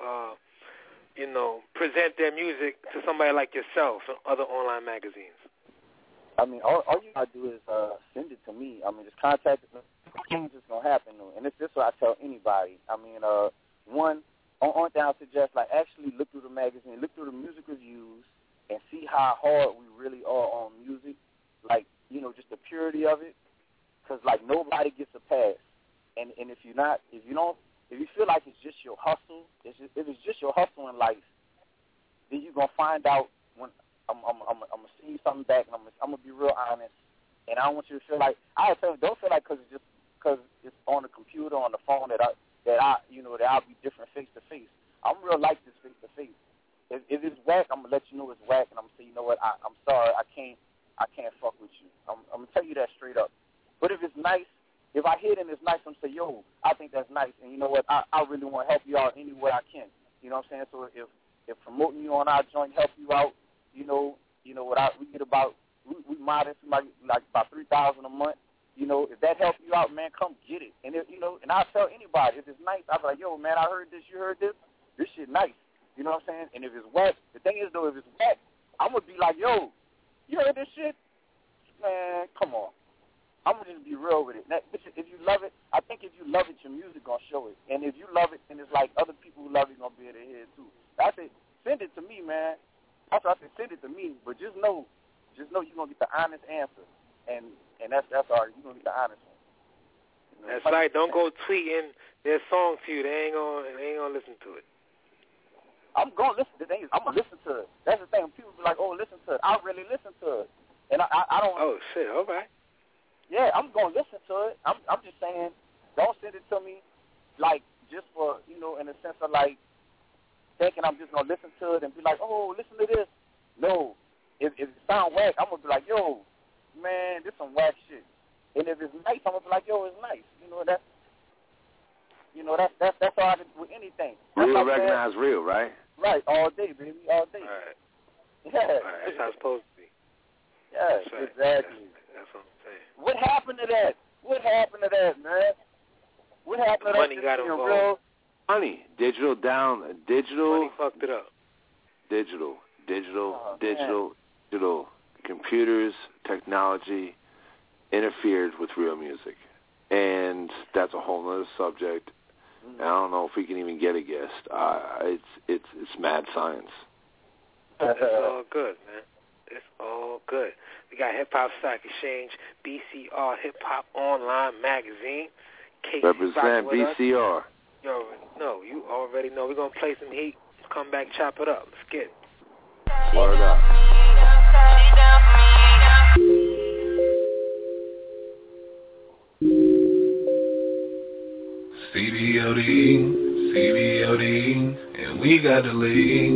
present their music to somebody like yourself and other online magazines. I mean, all you gotta do is send it to me. I mean, just contact me. It's just gonna happen, and this is what I tell anybody. I mean, one, on down suggest, like, actually look through the magazine, look through the music reviews, and see how hard we really are on music. Like, just the purity of it, because like nobody gets a pass. And if you feel like it's just your hustle, if it's just your hustle in life, then you're gonna find out when I'm gonna see you something back, and I'm gonna be real honest. And I don't want you to feel like, don't feel like because it's on the computer, on the phone that I'll be different face to face. I'm real like this face to face. If it's whack, I'm gonna let you know it's whack, and I'm gonna say, you know what, I'm sorry, I can't fuck with you. I'm gonna tell you that straight up. But if it's nice, if I hear it and it's nice, I'm gonna say, yo, I think that's nice, and you know what, I really want to help you out any way I can. You know what I'm saying? So if promoting you on our joint help you out, we get about, we modest, like about $3,000 a month. If that helps you out, man, come get it. And and I'll tell anybody, if it's nice, I'll be like, yo, man, I heard this, you heard this shit nice. You know what I'm saying? And if it's whack, the thing is, though, if it's whack, I'm going to be like, yo, you heard this shit? Man, come on. I'm going to just be real with it. Now, if you love it, I think if you love it, your music going to show it. And if you love it, then it's like other people who love it going to be able to hear it, too. I said, send it to me, man. That's why I said, send it to me. But just know you're going to get the honest answer. And that's all right. You're going to get the honest one. That's right. Don't go tweeting their song to you. They ain't gonna listen to it. I'm going to listen. The thing is, I'm going to listen to it. That's the thing. People be like, oh, listen to it. I really listen to it. And I don't. Oh, shit. All right. Yeah, I'm going to listen to it. I'm just saying, don't send it to me, like, just for, in a sense of, like, thinking I'm just going to listen to it and be like, oh, listen to this. No. If it sound whack, I'm going to be like, yo, man, this some whack shit. And if it's nice, I'm going to be like, yo, it's nice. That's all I can do with anything. Real recognize real, right? Right, all day, baby, all day. All right. Yeah. All right. That's how it's supposed to be. Yeah, right. Exactly. That's what I'm saying. What happened to that? What happened to that, man? What happened to that? Money got involved. Money. Digital. Money fucked it up. Digital. Computers, technology interfered with real music. And that's a whole other subject. I don't know if we can even get a guest. It's mad science. It's all good, man. It's all good. We got Hip Hop Stock Exchange, BCR Hip Hop Online Magazine. Casey represent BCR. You already know. We're going to play some heat. Come back, chop it up. Let's get it. Word up. CBOD, and we got the lead,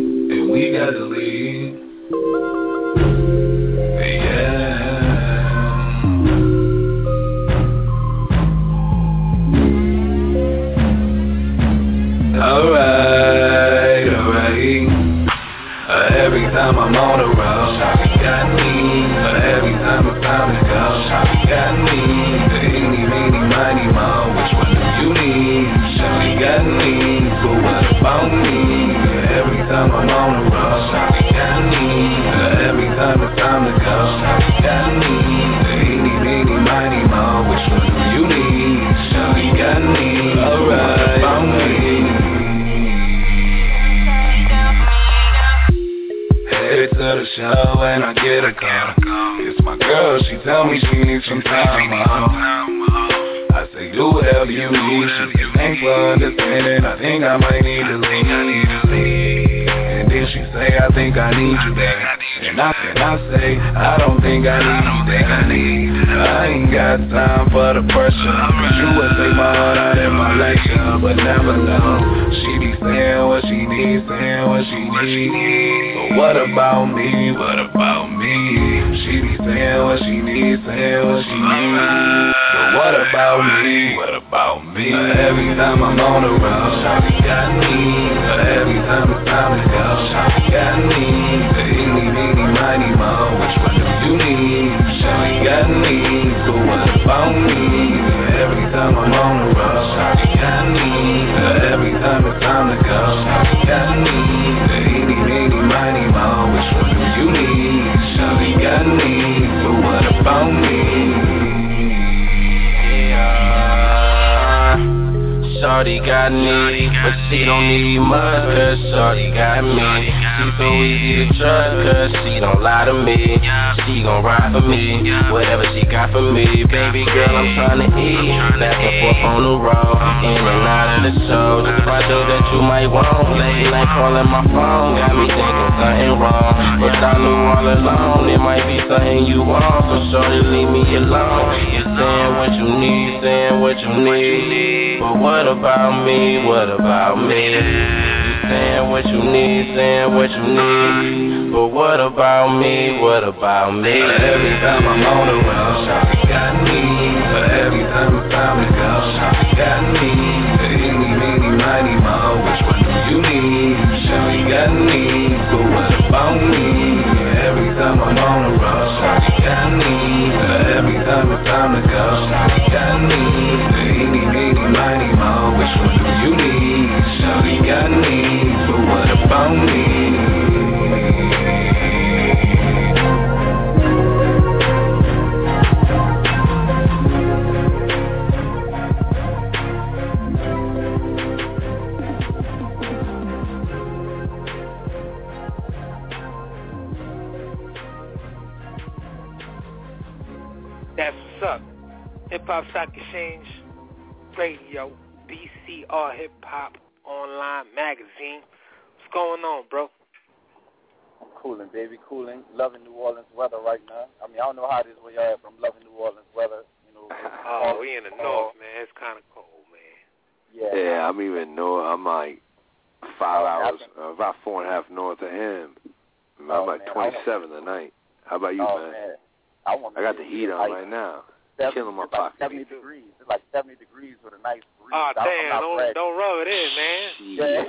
yeah. Alright. Every time I'm on the road, Shawty got me. Every time it's time to go, Shawty got me. The eeny, meeny, miny, mo, which one do you need? Shawty got me, but what about me? Every time I'm on the road, Shawty got me. Every time it's time to go, Shawty got me. The eeny, meeny, miny, mo, which one do you need? Shawty got me, alright, what about me? Headed to the show and I get a call. It's my girl, she tell me she needs some time off. I say do whatever you need. She said thanks for understanding. I think I might need to leave. And then she say I think I need you back. And I say I don't think I need you back. I ain't got time for the pressure. Cause you would take my heart out in my lecture, but never know. She be saying what she needs, saying what she needs. But what about me? What about me? She be saying what she needs, saying what she needs. But what about me? What about me? Every time I'm on the road, Shawty got me. Every time it's time to go, Shawty got me. The eeny, meeny, miny, mo, which one do you need? Shawty got me. But what about me? Every time I'm on the road, Shawty got me. Every time it's time to go, Shawty got me. The eeny, meeny, miny, mo, which one do you need? Shawty got me. But what about me? Shorty got me, but she don't need much, cause Shorty got me. She so easy to trust, cause she don't lie to me. She gon' ride for me, whatever she got for me. Baby girl, I'm tryna eat, back and forth on the road, in and out of the show. Just a project that you might want, late night calling my phone, got me thinking something wrong. But I knew all along, it might be something you want, so Shorty leave me alone. You're saying what you need, saying what you need. But what about me? What about me? You saying what you need, saying what you need. But what about me? What about me? Every time I'm on the road, Shawty got me. But every time it's time to go, Shawty got me. The eeny, meeny, miny, mo, which one do you need? Shawty got me. But what about me? Every time I'm on the road, Shawty got me. Every time it's time to go, Shawty got me. The eeny, meeny, miny, mo, which one do you need? Shawty got me. But what about me? That's what's up. Hip Hop Stock Exchange Radio, BCR Hip Hop Online Magazine. What's going on, bro? I'm cooling, baby, cooling. Loving New Orleans weather right now. I mean, I don't know how it is where y'all at, but I'm loving New Orleans weather. You know. Oh, we in the north, man. It's kind of cold, man. Yeah, I'm even north. I'm like 5 hours, about 4.5 north of him. I'm like 27 tonight. How about you, man? I got the heat on right now. Killing my pocket. 70 degrees. It's like 70 degrees with a nice breeze. Oh, damn. Don't rub it in, man.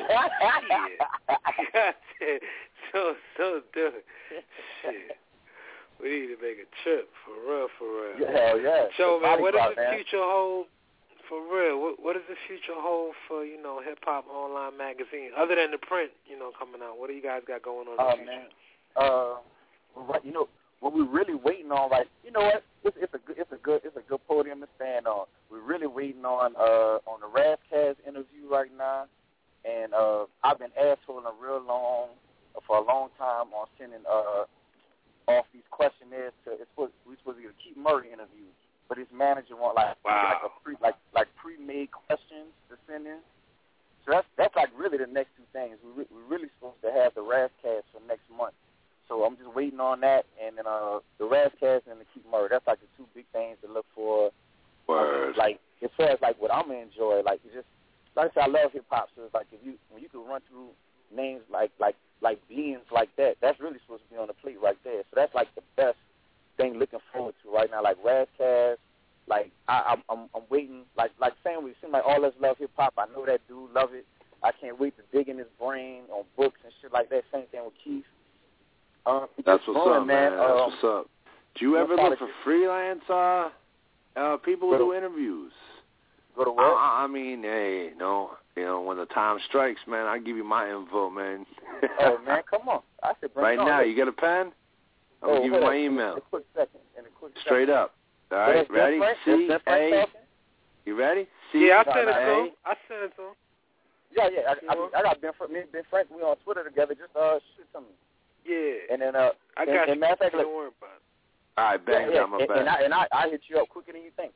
Shit. So do it. Shit. We need to make a trip, for real. Hell yeah. So, man, what does the future hold For real, what does the future hold for, Hip Hop Online magazine, other than the print, coming out? What do you guys got going on? Oh, man. Right, what we're really waiting on, right? You know what? It's a good podium to stand on. We're really waiting on the Razzcast interview right now, and I've been asked for a long time on sending off these questionnaires to. We're supposed to get a Keith Murray interview, but his manager want like pre-made questions to send in. So that's like really the next two things. We're really supposed to have the Razzcast for next month. So I'm just waiting on that, and then the Razzcast and the Keith Murray. That's like the two big things to look for. Like as far as like what I'm gonna enjoy, like it's just like I said, I love hip hop. So it's like when you can run through names like beings like that, that's really supposed to be on the plate right there. So that's like the best thing looking forward to right now. Like Razzcast, like I'm waiting. Like saying we seem like all us love hip hop. I know that dude love it. I can't wait to dig in his brain on books and shit like that. Same thing with Keith. That's what's up, man. That's what's up. Do you ever look for freelance people who do interviews? Go to what? I mean, hey, when the time strikes, man, I give you my info, man. Oh, man, come on. I said, right now, you got a pen? I'm going to give you my email. In a quick second. Straight up. All right, ready? C-A. You ready? Yeah, I sent it to him. Yeah. I got Ben Frank. We on Twitter together. Just shoot to me. Yeah. And then I got you. Matter of fact, don't worry about it. All right, bang down my back. And I hit you up quicker than you think.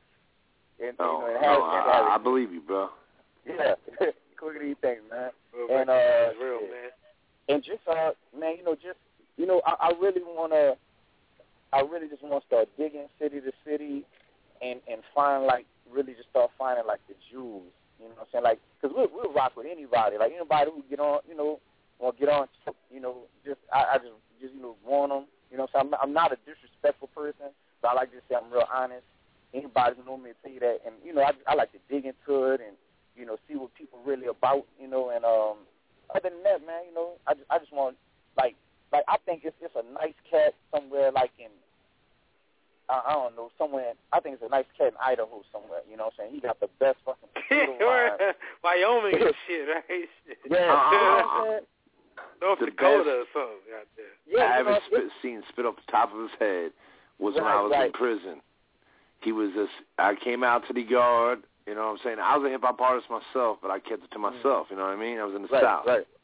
I believe you, bro. Yeah, quicker than you think, man. Real, and real, man. And just man, I really just want to start digging city to city, and find really just start finding the jewels. You know what I'm saying? Like, because we'll rock with anybody. Like anybody who get on, want to get on. I just want them. You know what I'm saying? I'm not a disrespectful person, but I like to say I'm real honest. Anybody who know me will tell you that. And, I like to dig into it and, see what people really about, and other than that, man, I just want, I think it's a nice cat somewhere in, I don't know, somewhere, I think it's a nice cat in Idaho somewhere, you know what I'm saying? He got the best fucking Wyoming and shit, right? Yeah. North Dakota or something out there. Yeah, I haven't seen spit off the top of his head was when I was in prison. He was I came out to the yard, you know what I'm saying? I was a hip-hop artist myself, but I kept it to myself, you know what I mean? I was in the South,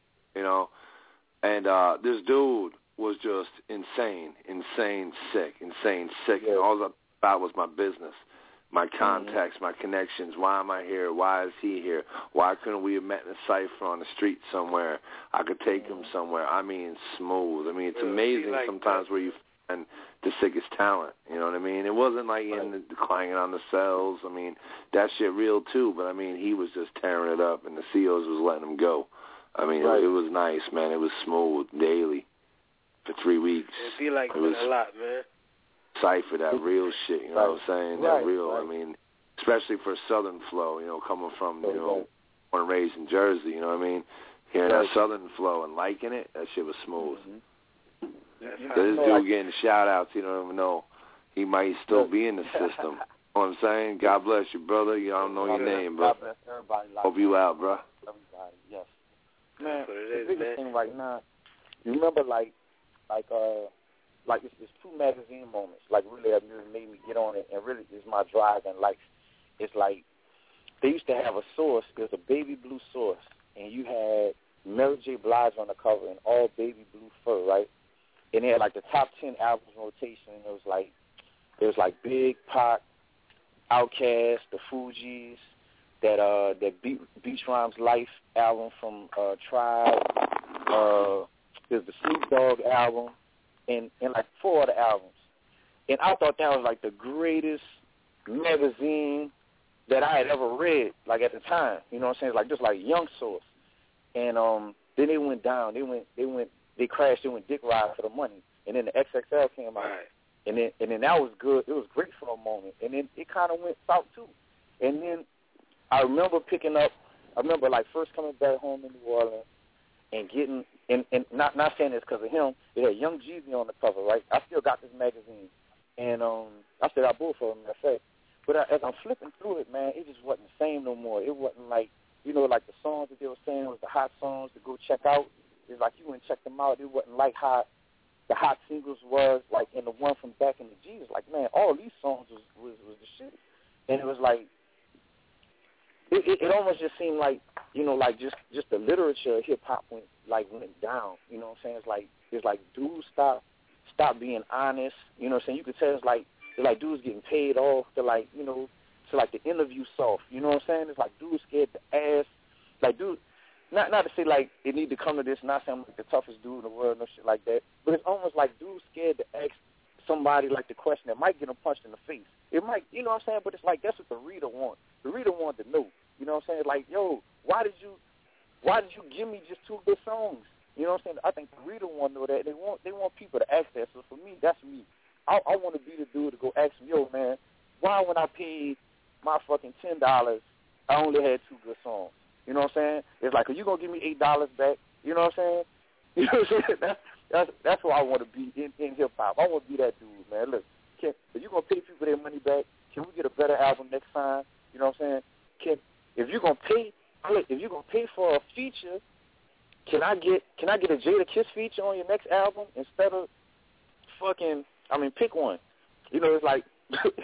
and this dude was just insane sick. And all I thought was my business, my contacts, my connections. Why am I here? Why is he here? Why couldn't we have met in a cipher on the street somewhere? I could take him somewhere. I mean, smooth. I mean, it's amazing sometimes where you find the sickest talent. You know what I mean? It wasn't in the clanging on the cells. I mean, that shit real too. But I mean, he was just tearing it up, and the COs was letting him go. I mean, it was nice, man. It was smooth daily for 3 weeks. It be like it was a lot, man. Cipher, that real shit, you know what I'm saying? That real, I mean, especially for Southern flow, coming from, born and raised in Jersey, you know what I mean? Hearing that Southern flow and liking it, that shit was smooth. So this dude getting shout-outs, you don't even know. He might still be in the system. You know what I'm saying? God bless you, brother. You don't know your name, but hope you out, bro. Everybody, yes. Man, the biggest thing right now, you remember, it's two magazine moments, really have made me get on it, and really is my drive in life. It's they used to have a source, there's a baby blue source, and you had Mary J. Blige on the cover in all baby blue fur, right? And they had the top 10 albums rotation, and it was Big, Pac, Outkast, the Fugees, that Beach Rhymes Life album from Tribe, there's the Snoop Dogg album, and 4 other albums. And I thought that was the greatest magazine that I had ever read, at the time. You know what I'm saying? It's just Young Source. And then they went down. They crashed. They went dick ride for the money. And then the XXL came out. Right. And then that was good. It was great for a moment. And then it kind of went south too. And then I remember picking up. I remember first coming back home in New Orleans and getting. And not saying this because of him. It had Young Jeezy on the cover, right? I still got this magazine, and I still got both of them, in effect. But as I'm flipping through it, man, it just wasn't the same no more. It wasn't like, you know, like the songs that they were saying was the hot songs to go check out. It's like you went and check them out. It wasn't like how the hot singles was, like in the one from back in the G's. Like, man, all these songs was the shit. And it was like, it almost just seemed like, you know, like just the literature of hip-hop went down. You know what I'm saying? It's like dudes stop being honest. You know what I'm saying? You could tell it's like dudes getting paid off to, like, you know, to, like, the interview soft. You know what I'm saying? It's like dudes scared to ask. Like, dude, not to say, like, it need to come to this, not saying I'm like the toughest dude in the world, no shit like that, but it's almost like dudes scared to ask somebody, like, the question that might get them punched in the face. It might, you know what I'm saying? But it's like, that's what the reader wants. The reader wants to know. You know what I'm saying? Like, yo, why did you give me just 2 good songs? You know what I'm saying? I think the reader want to know that. They want people to ask that. So for me, that's me. I want to be the dude to go ask him, yo, man, why when I paid my fucking $10, I only had 2 good songs? You know what I'm saying? It's like, are you going to give me $8 back? You know what I'm saying? You know what I'm saying? That's what I want to be in hip-hop. I want to be that dude, man. Look, if you're going to pay people their money back, can we get a better album next time? You know what I'm saying? If you're going to pay for a feature, can I get a Jada Kiss feature on your next album instead of fucking, pick one. You know, it's like,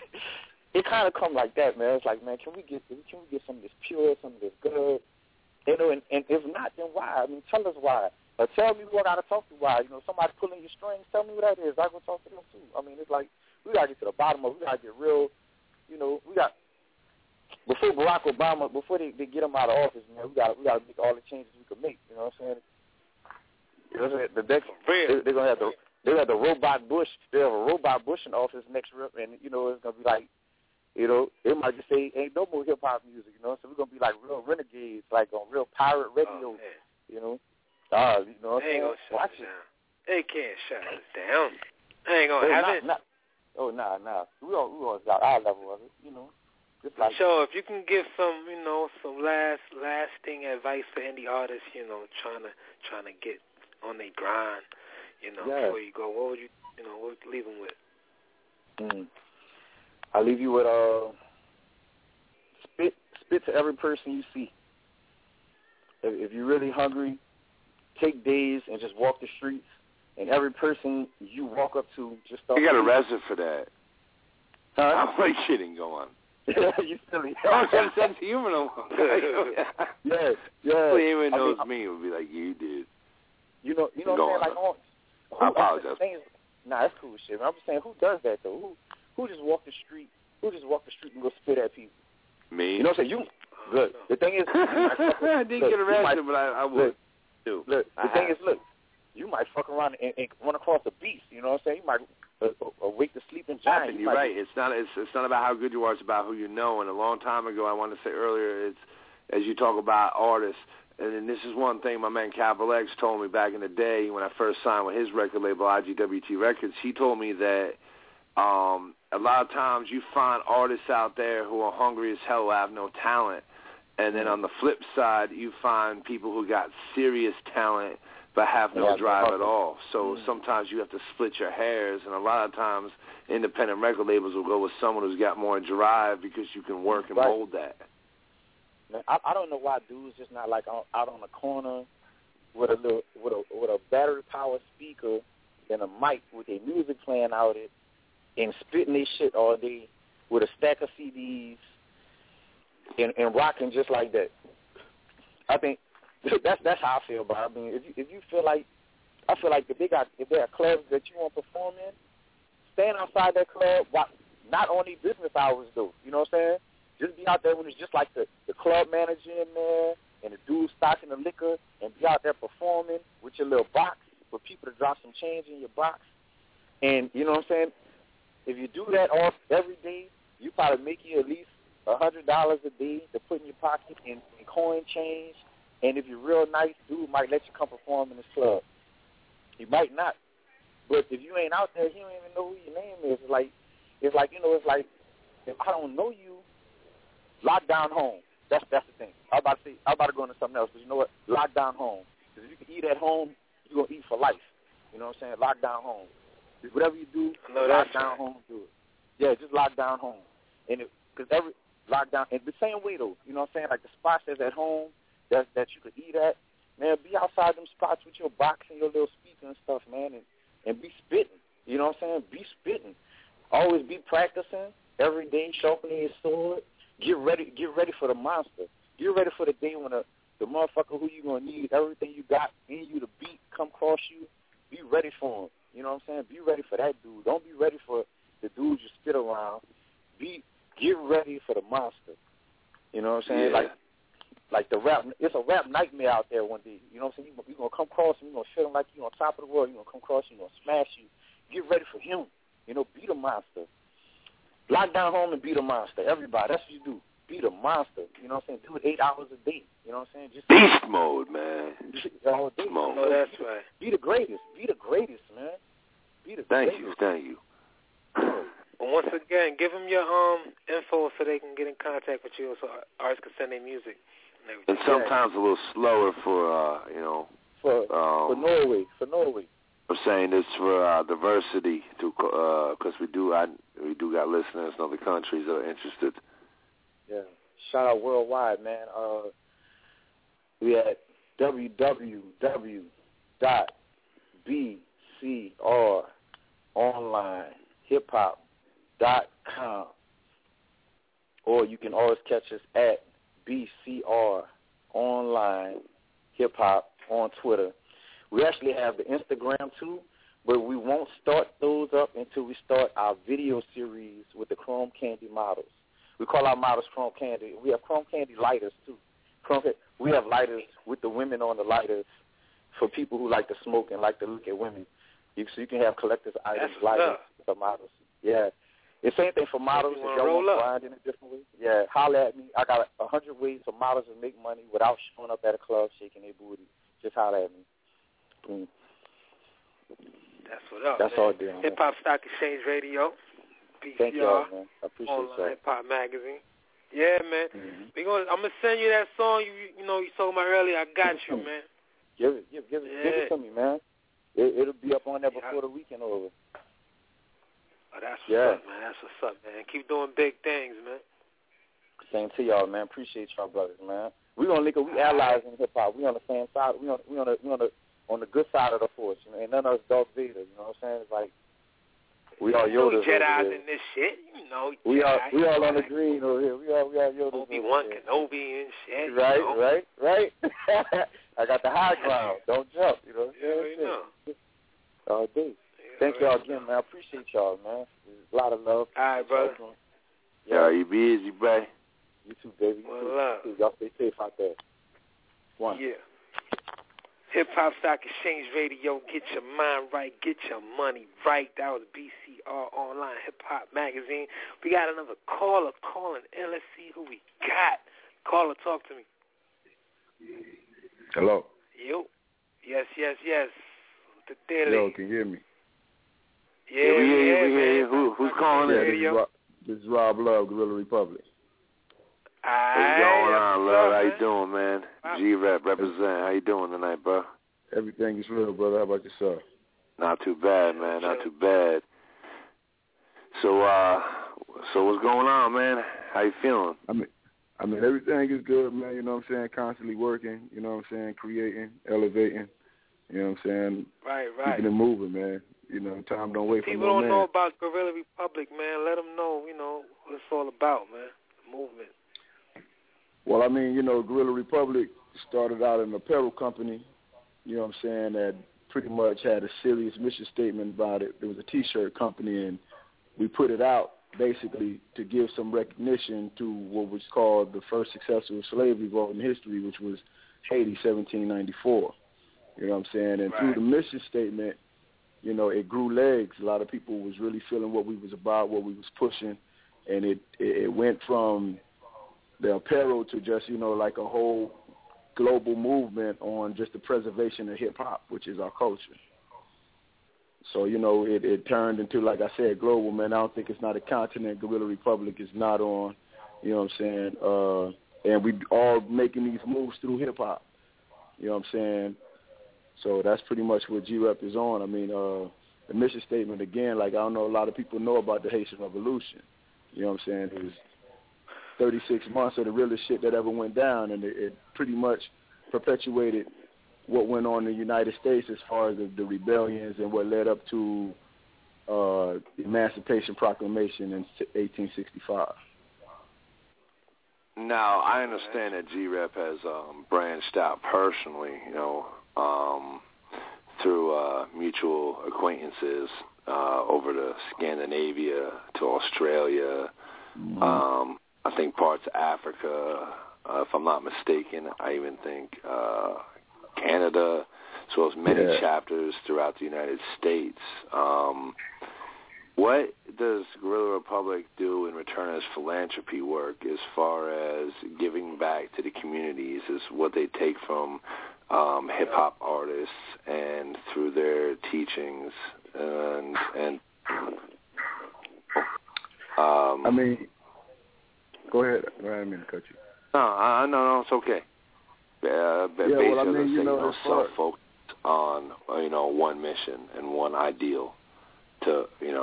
it kind of come like that, man. It's like, man, can we get some of this pure, some of this good? You know, and if not, then why? Tell us why. Or tell me who I got to talk to why. You know, somebody pulling your strings, tell me who that is. I go talk to them, too. It's like, we got to get to the bottom of it. We got to get real, you know, before Barack Obama, before they get him out of office, man, we got to make all the changes we can make. You know what I'm saying? You know what I'm saying? They're gonna have the robot Bush. They have a robot Bush in office next rep, and you know it's gonna be like, you know, they might just say ain't no more hip hop music. You know, so we're gonna be like real renegades, like on real pirate radio. You know, you know what I'm saying? Watch it. They can't shut us down. I ain't gonna have it. Nah. We always got our level of it. You know. Like, so if you can give some, you know, some lasting advice for indie artists, you know, trying to get on their grind, you know, before you go, what would you leave them with? I leave you with spit to every person you see. If you're really hungry, take days and just walk the streets, and every person you walk up to, just start. You got arrested for that. Huh? I'm like kidding. Go on. You silly. I don't have a sense of humor no more. Yeah. Well, anyone knows me would be like, you did. You know what I'm saying? Like, I apologize. That's cool shit. I'm just saying, who does that though? Who just walk the street? Who just walk the street and go spit at people? Me. You know what I'm saying? Good. The thing is, I didn't get arrested, but I would. Look, the thing is, you might fuck around and run across a beast. You know what I'm saying? You might awake the sleeping giant. You're right. It's not about how good you are. It's about who you know. And a long time ago, I wanted to say earlier, it's as you talk about artists. And then this is one thing my man Capital X told me back in the day when I first signed with his record label, IGWT Records. He told me that a lot of times you find artists out there who are hungry as hell, who have no talent. And then on the flip side, you find people who got serious talent but have no drive at all. So sometimes you have to split your hairs, and a lot of times independent record labels will go with someone who's got more drive because you can work and mold that. I don't know why dudes just not like out on the corner with a battery powered speaker and a mic with their music playing out it and spitting their shit all day with a stack of CDs and rocking just like that. I think that's how I feel about it. If you feel like, I feel like if there are clubs that you want to perform in, stand outside that club, not on these business hours though. You know what I'm saying? Just be out there when it's just like the club manager in there and the dude stocking the liquor, and be out there performing with your little box for people to drop some change in your box. And you know what I'm saying? If you do that every day, you probably make you at least $100 a day to put in your pocket in coin change. And if you're real nice, dude might let you come perform in this club. He might not. But if you ain't out there, he don't even know who your name is. It's like if I don't know you, lock down home. That's the thing. I'm about to go into something else, but you know what? Lock down home. Because if you can eat at home, you're going to eat for life. You know what I'm saying? Lock down home. Whatever you do, lock down home, do it. Yeah, just lock down home. And because every lockdown, and the same way though, you know what I'm saying? Like the spots that's at home that you could eat at, man, be outside them spots with your box and your little speaker and stuff, man, and be spitting. You know what I'm saying? Be spitting. Always be practicing every day, sharpening your sword. Get ready for the monster. Get ready for the day when the motherfucker who you gonna need everything you got in you to beat come across you. Be ready for him. You know what I'm saying? Be ready for that dude. Don't be ready for the dudes you spit around. Get ready for the monster. You know what I'm saying? Yeah. Like the rap, it's a rap nightmare out there one day. You know what I'm saying? You're going to come across him, you're going to shit him like you on top of the world. You're going to come across him, you're going to smash you. Get ready for him. You know, be the monster. Lock down home and be the monster. Everybody, that's what you do. Be the monster. You know what I'm saying? Do it 8 hours a day. You know what I'm saying? Just beast mode, man. All day. Mode. No, that's right. Be the greatest. Be the greatest, man. Be the greatest. Thank you. Well, once again, give them your info so they can get in contact with you, so artists can send their music. And sometimes a little slower for for Norway. I'm saying this for diversity, because we do got listeners in other countries that are interested. Yeah, shout out worldwide, man. We at www.bcronlinehiphop.com, or you can always catch us at BCR Online Hip Hop on Twitter. We actually have the Instagram too, but we won't start those up until we start our video series with the Chrome Candy models. We call our models Chrome Candy. We have Chrome Candy lighters too. We have lighters with the women on the lighters for people who like to smoke and like to look at women. So you can have collector's items, lighters for models. Yeah. The same thing for models. If y'all want to grind in a different way, yeah, holler at me. I got 100 ways for models to make money without showing up at a club shaking their booty. Just holler at me. That's what up. That's man. all deal. Hip Hop Stock Exchange Radio. BCR, thank y'all, man. I appreciate Online Hip Hop Magazine. Yeah, man. Mm-hmm. I'm gonna send you that song you told me earlier. I got you, man. Give it to me, man. It'll be up on there before the weekend over. Oh, that's what's up, man. That's what's up, man. Keep doing big things, man. Same to y'all, man. Appreciate y'all, brothers, man. We gonna link up. We allies in hip hop. We on the same side. We on the good side of the force. You know, and none of us Darth Vader. You know what I'm saying? It's like we all Yodas. Jedi's in this shit. We all on the green over here. We all Yodas. Obi-Wan Kenobi and shit. Right. I got the high ground. Don't jump. You know what I'm saying? All day. Thank y'all again, man. I appreciate y'all, man. There's a lot of love. All right, brother. Yeah, you be easy, bro. You too, baby. One love. Y'all stay safe out there. One. Yeah. Hip Hop Stock Exchange Radio. Get your mind right. Get your money right. That was BCR Online Hip Hop Magazine. We got another caller calling in. Let's see who we got. Caller, talk to me. Hello. Yo. Yes. The daily. Yo, can you hear me? Yeah, we hear you. Who's calling in? This is Rob Love, Guerrilla Republic. What's going on, Love? How you doing, man? G-Rap represent. How you doing tonight, bro? Everything is real, brother. How about yourself? Not too bad, man. Not too bad. So what's going on, man? How you feeling? I mean, everything is good, man. You know what I'm saying? Constantly working. You know what I'm saying? Creating, elevating. You know what I'm saying? Right. Keeping it moving, man. You know, time don't wait for no man. People don't know about Guerrilla Republic, man. Let them know, what it's all about, man. The movement. Well, I mean, Guerrilla Republic started out an apparel company, you know what I'm saying, that pretty much had a serious mission statement about it. It was a T-shirt company, and we put it out basically to give some recognition to what was called the first successful slave revolt in history, which was Haiti, 1794. You know what I'm saying? And through the mission statement, it grew legs. A lot of people was really feeling what we was about, what we was pushing, and it went from the apparel to just, like a whole global movement on just the preservation of hip-hop, which is our culture. So, it turned into, like I said, global, man. I don't think it's not a continent Guerrilla Republic is not on, you know what I'm saying? And we all making these moves through hip-hop, you know what I'm saying? So that's pretty much what G-Rep is on. I mean, the mission statement, again, like I don't know a lot of people know about the Haitian Revolution. You know what I'm saying? 36 months of the realest shit that ever went down, and it pretty much perpetuated what went on in the United States as far as the rebellions and what led up to the Emancipation Proclamation in 1865. Now, I understand that G-Rep has branched out personally, through mutual acquaintances over to Scandinavia, to Australia, I think parts of Africa, if I'm not mistaken. I even think Canada, as well as many chapters throughout the United States. What does Guerrilla Republic do in return as philanthropy work as far as giving back to the communities? Is what they take from hip-hop artists and through their teachings and I mean, go ahead. I didn't mean to cut you. No, it's okay. Basically, well, I mean, self-focused on one mission and one ideal to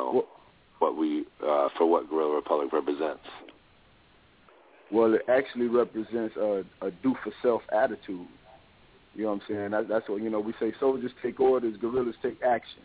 what Guerrilla Republic represents. Well, it actually represents a do-for-self attitude. You know what I'm saying? That's what we say. Soldiers take orders, guerrillas take action.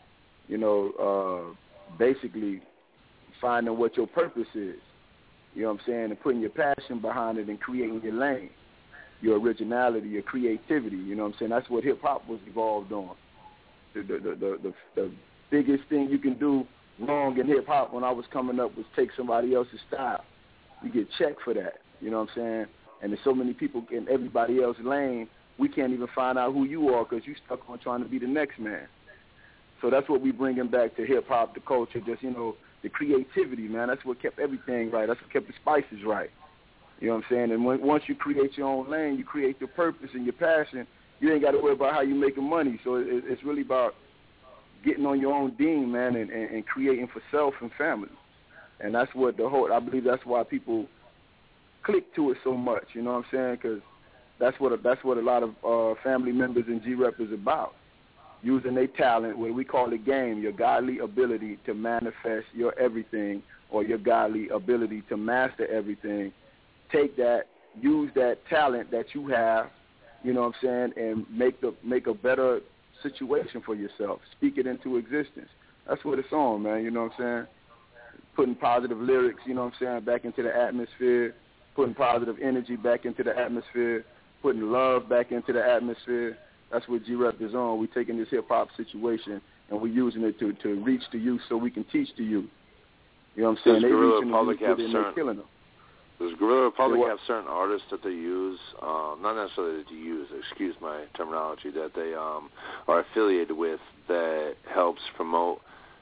Basically finding what your purpose is. You know what I'm saying? And putting your passion behind it and creating your lane, your originality, your creativity. You know what I'm saying? That's what hip-hop was evolved on. The biggest thing you can do wrong in hip-hop when I was coming up was take somebody else's style. You get checked for that. You know what I'm saying? And there's so many people in everybody else's lane, we can't even find out who you are because you stuck on trying to be the next man. So that's what we bringing back to hip-hop, the culture, just, the creativity, man. That's what kept everything right. That's what kept the spices right. You know what I'm saying? And once you create your own lane, you create your purpose and your passion, you ain't got to worry about how you're making money. So it's really about getting on your own dime, man, and creating for self and family. And that's what I believe that's why people click to it so much, you know what I'm saying? Because that's what a lot of family members in G-Rep is about. Using their talent, what we call the game, your godly ability to manifest your everything or your godly ability to master everything. Take that, use that talent that you have, you know what I'm saying, and make a better situation for yourself. Speak it into existence. That's what it's on, man, you know what I'm saying? Putting positive lyrics, you know what I'm saying, back into the atmosphere, putting positive energy back into the atmosphere, putting love back into the atmosphere. That's what G-Rep is on. We're taking this hip-hop situation and we're using it to reach the youth so we can teach the youth. You know what I'm saying? They reaching the youth and they're killing them. Does Guerrilla Republic have certain artists that they use, not necessarily that you use, excuse my terminology, that they are affiliated with that helps promote,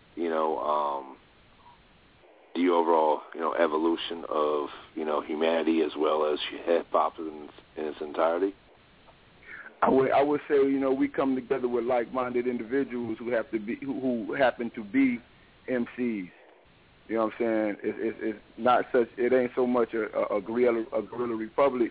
the overall, evolution of, humanity as well as hip-hop in its entirety? I would say, we come together with like-minded individuals who happen to be MCs. You know what I'm saying? It's not such. It ain't so much a Guerrilla Republic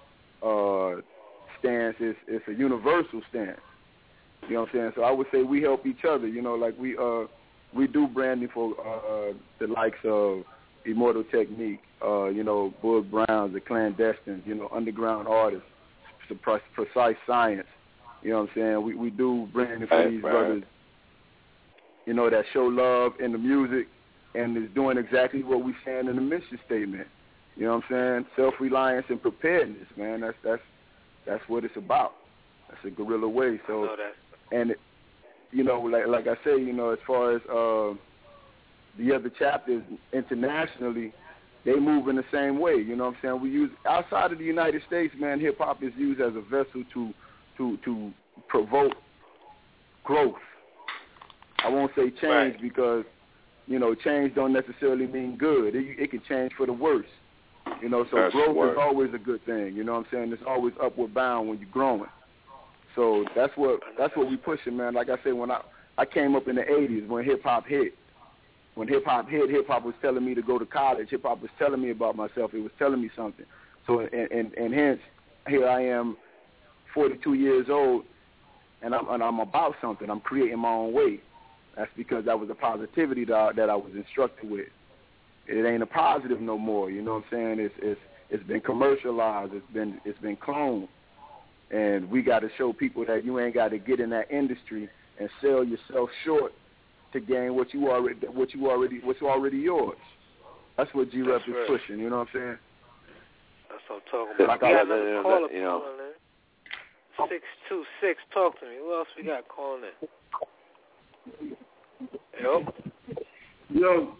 stance. It's a universal stance. You know what I'm saying? So I would say we help each other. Like we do branding for the likes of Immortal Technique, Bug Browns, the Clandestines, underground artists, Precise Science. You know what I'm saying? We do branding for these brothers, that show love in the music and is doing exactly what we're saying in the mission statement. You know what I'm saying? Self-reliance and preparedness, man. That's what it's about. That's a guerrilla way. So, and it, like I say, as far as the other chapters internationally, they move in the same way. You know what I'm saying? We use outside of the United States, man. Hip hop is used as a vessel to provoke growth. I won't say change because change don't necessarily mean good. It can change for the worse. So that's growth is always a good thing. You know what I'm saying? It's always upward bound when you're growing. So that's what we pushing, man. Like I said, when I came up in the 80s when hip-hop hit. When hip-hop hit, hip-hop was telling me to go to college. Hip-hop was telling me about myself. It was telling me something. So, and hence, here I am, 42 years old, and I'm about something. I'm creating my own way. That's because that was the positivity that I was instructed with. it ain't a positive no more. You know what I'm saying? It's been commercialized. It's been cloned, and we got to show people that you ain't got to get in that industry and sell yourself short to gain what's already yours. That's what G-Rep is pushing. You know what I'm saying? That's what I'm talking about. We got another caller calling in. 626, talk to me. Who else we got calling in? Yo. Yo.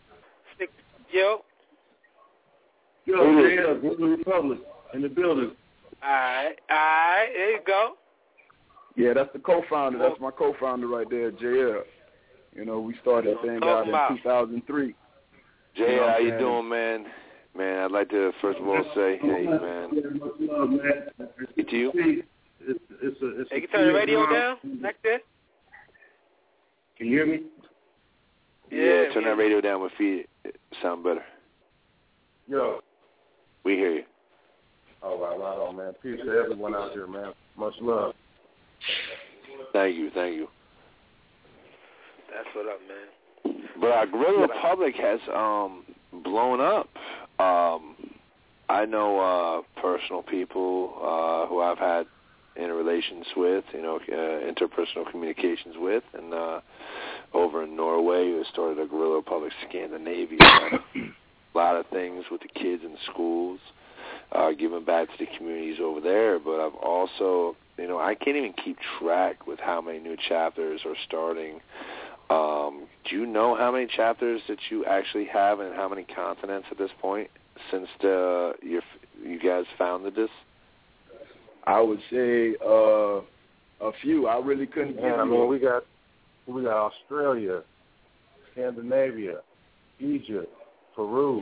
Yo, Global Republic in the building. All right, there you go. Yeah, that's the co-founder. That's my co-founder right there, JL. You know, we started that thing out in 2003. JL, how you doing, man? Man, I'd like to first of all say, hey, man. Much love, man. Hey, to you. It's hey, you turn the radio down like that? Can you hear me? Yeah, turn that radio down with feet. Sound better. Yo. We hear you. All right, right on, man. Peace to everyone out there, man. Much love. Thank you. That's what up, man. But Guerrilla Republic has blown up. I know personal people who I've had interrelations with, interpersonal communications with, and over in Norway, who started a Guerrilla Republic Scandinavia. A lot of things with the kids in schools, giving back to the communities over there. But I've also, I can't even keep track with how many new chapters are starting. Do you know how many chapters that you actually have and how many continents at this point since you guys founded this? I would say a few. I really couldn't give you. I mean, we got Australia, Scandinavia, Egypt, Peru,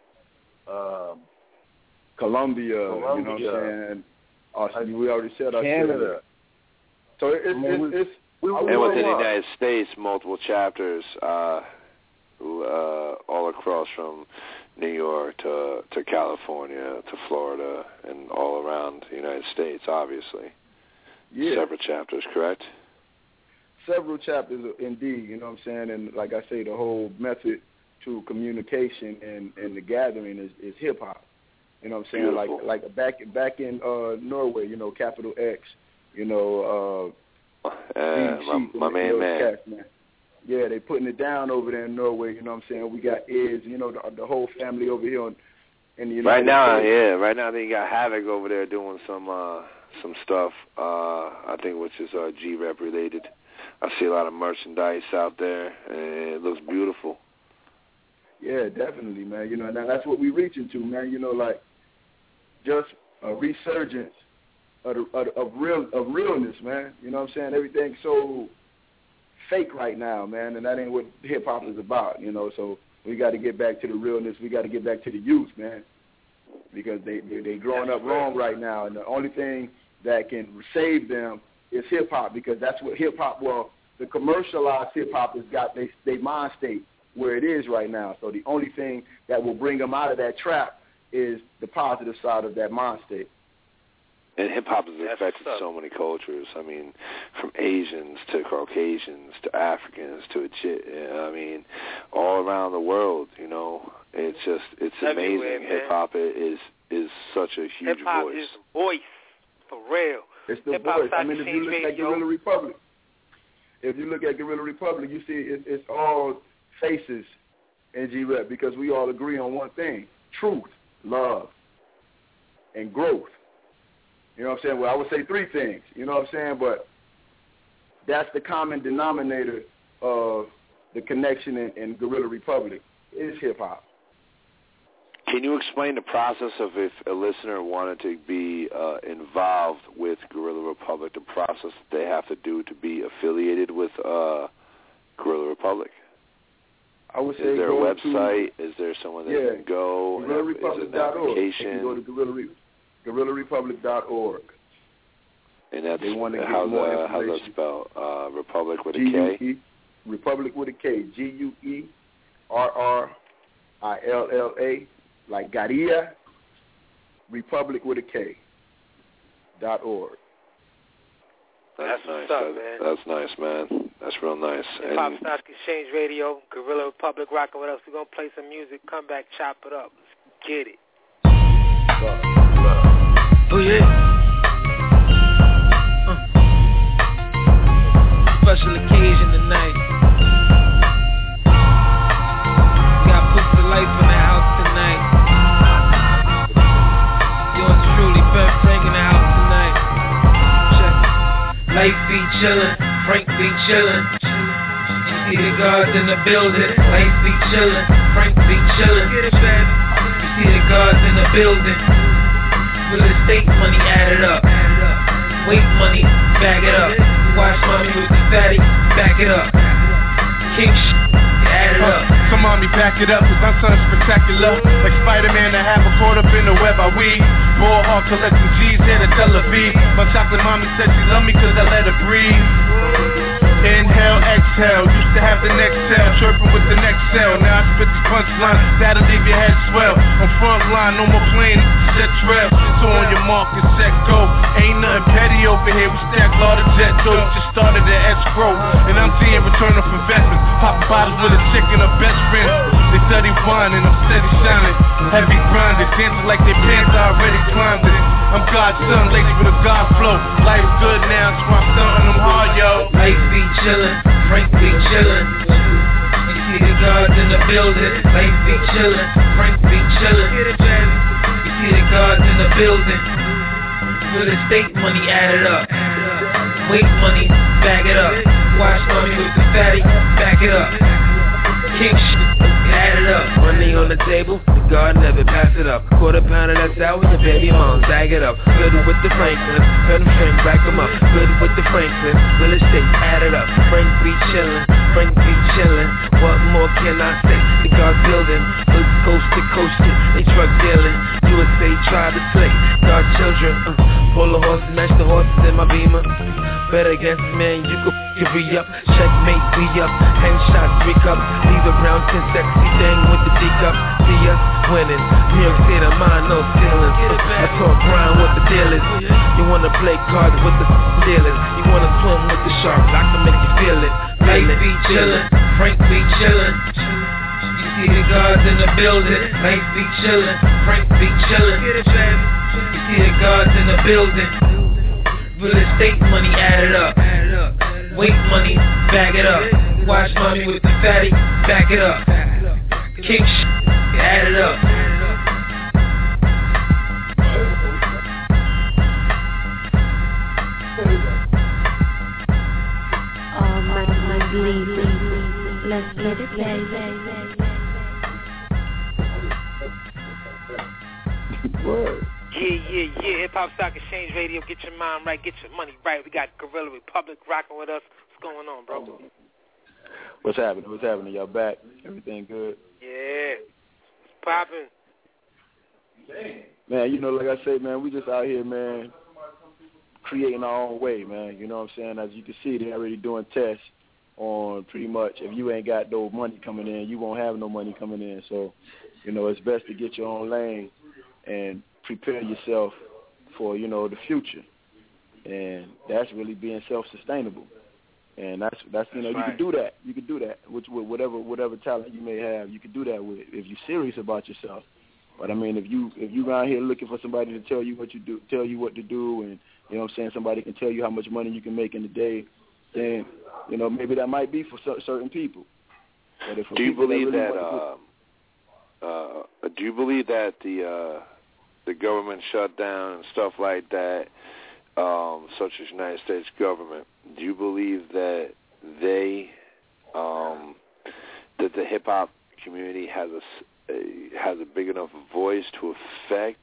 Colombia, you know what I'm saying? We already said Australia. Canada. So it's and within the United States, multiple chapters all across from New York to California to Florida and all around the United States, obviously. Yeah. Separate chapters, correct? Several chapters, indeed, you know what I'm saying? And like I say, the whole method to communication and the gathering is hip-hop. You know what I'm saying? Beautiful. Like back in Norway, Capital X, my man. Yeah, they putting it down over there in Norway, you know what I'm saying? We got Iz, the whole family over here in the United States. Right now they got Havoc over there doing some stuff, I think, which is G-Rep related. I see a lot of merchandise out there, and it looks beautiful. Yeah, definitely, man. And that's what we're reaching to, man. Just a resurgence of realness, man. You know what I'm saying? Everything's so fake right now, man, and that ain't what hip-hop is about, So we got to get back to the realness. We got to get back to the youth, man, because they growing up wrong right now, and the only thing that can save them is hip-hop, because that's what hip-hop, the commercialized hip-hop has got their mind state where it is right now. So the only thing that will bring them out of that trap is the positive side of that mind state. And hip-hop has affected so many cultures. I mean, from Asians to Caucasians to Africans to all around the world, it's amazing. Hip-hop is such a huge hip-hop voice. Hip-hop is voice, for real. It's the voice. I mean, if you look at Guerrilla Republic, you see it's all faces in G-Rep, because we all agree on one thing: truth, love, and growth. You know what I'm saying? Well, I would say three things, you know what I'm saying? But that's the common denominator of the connection in Guerrilla Republic is hip-hop. Can you explain the process of, if a listener wanted to be involved with Guerrilla Republic, the process that they have to do to be affiliated with Guerrilla Republic? I would say is there a website? Is there someone that can go? GuerrillaRepublic.org. Is it an application? They can go to GuerrillaRepublic.org. And that's, they want to get more information. How's that spelled? Republic with a K? Republic with a K. GUERRILLA, like Garia, Republic with a K. .org. That's nice. What's up, man. That's nice, man. That's real nice. Hip Hop Stock Exchange Radio, Gorilla Republic rocking with us. We're going to play some music, come back, chop it up. Let's get it. Oh, yeah. Special occasion tonight. We got Push the Life in the house tonight. Yours truly, Ben Frank in the house tonight. Check. Life be chillin', Frank be chillin'. You see the guards in the building. Life be chillin', Frank be chillin'. You see the guards in the building. Real estate money added up. Weight money, bag it up. Watch mommy with the fatty, back it up. King add it up. Come on, me back it up, cause I'm something spectacular. Like Spider-Man, I have a caught up in the web I weave. Ball hard collecting G's here to Tel Aviv. My chocolate mommy said she love me cause I let her breathe. Inhale, exhale, used to have the next cell, chirping with the next cell. Now I spit the punchline, that'll leave your head swell. On front line, no more playing, set trail. So on your mark and set go. Ain't nothing petty over here, we stack a lot of jet dough. You just started the escrow, and I'm seeing return of investments. Popping bottles with a chick and her best friend. They study wine and I'm steady shining. Heavy grinded, dancing like they pants already climbed it. I'm God's son, laced with a God flow. Life good now, that's why I'm stunting them hard, yo. Life be chillin', Frank be chillin'. You see the guards in the building. Life be chillin', Frank be chillin'. You see the guards in the building. Real estate money added up. Weight money, bag it up. Watch mommy with the fatty, back it up. King add it up. Money on the table, the guard never pass it up. Quarter pounder that's out with your baby mom, bag it up. Good with the Franklin, Frank Frank, back him up. Good with the Franklin, real estate add it up. Frank be chillin', Frank be chillin'. What more can I say? The guard building, hood coast to coast it. They truck dealing, USA try to slay. Guard children, pull a horse and match the horses in my Beamer. Bet against man, you could re-up. Checkmate, we up. Headshots, 3 cups. Leave around 10 sexy thing with the D-cup. See us winning. New York State of mind, no ceilings. I talk grind with the dealers. You wanna play cards with the dealers. You wanna swim with the sharks. I can make you feel it. Life be chillin', Frank be chillin'. You see the guards in the building. Life be chillin', Frank be chillin'. You see the guards in the building. Real estate money added up. Weight money, bag it up. Watch mommy with the fatty, back it up. King add it up. All my bleeding. Let's get it, baby. Word. Yeah. Hip Hop Stock Exchange Radio. Get your mind right, get your money right. We got Gorilla Republic rocking with us. What's going on, bro? What's happening? Y'all back? Everything good? Yeah. It's popping. Man, you know, like I say, man, we just out here, man, creating our own way, man. You know what I'm saying? As you can see, they're already doing tests on pretty much if you ain't got no money coming in, you won't have no money coming in. So, you know, it's best to get your own lane and prepare yourself for, you know, the future. And that's really being self-sustainable. And that's you know, you can do that. You can do that with whatever talent you may have. You can do that with if you're serious about yourself. But I mean, if you around here looking for somebody to tell you what to do, and you know what I'm saying, somebody can tell you how much money you can make in a day, then you know maybe that might be for certain people. But if do you believe that the government shutdown and stuff like that, such as the United States government, do you believe that that the hip hop community has a big enough voice to affect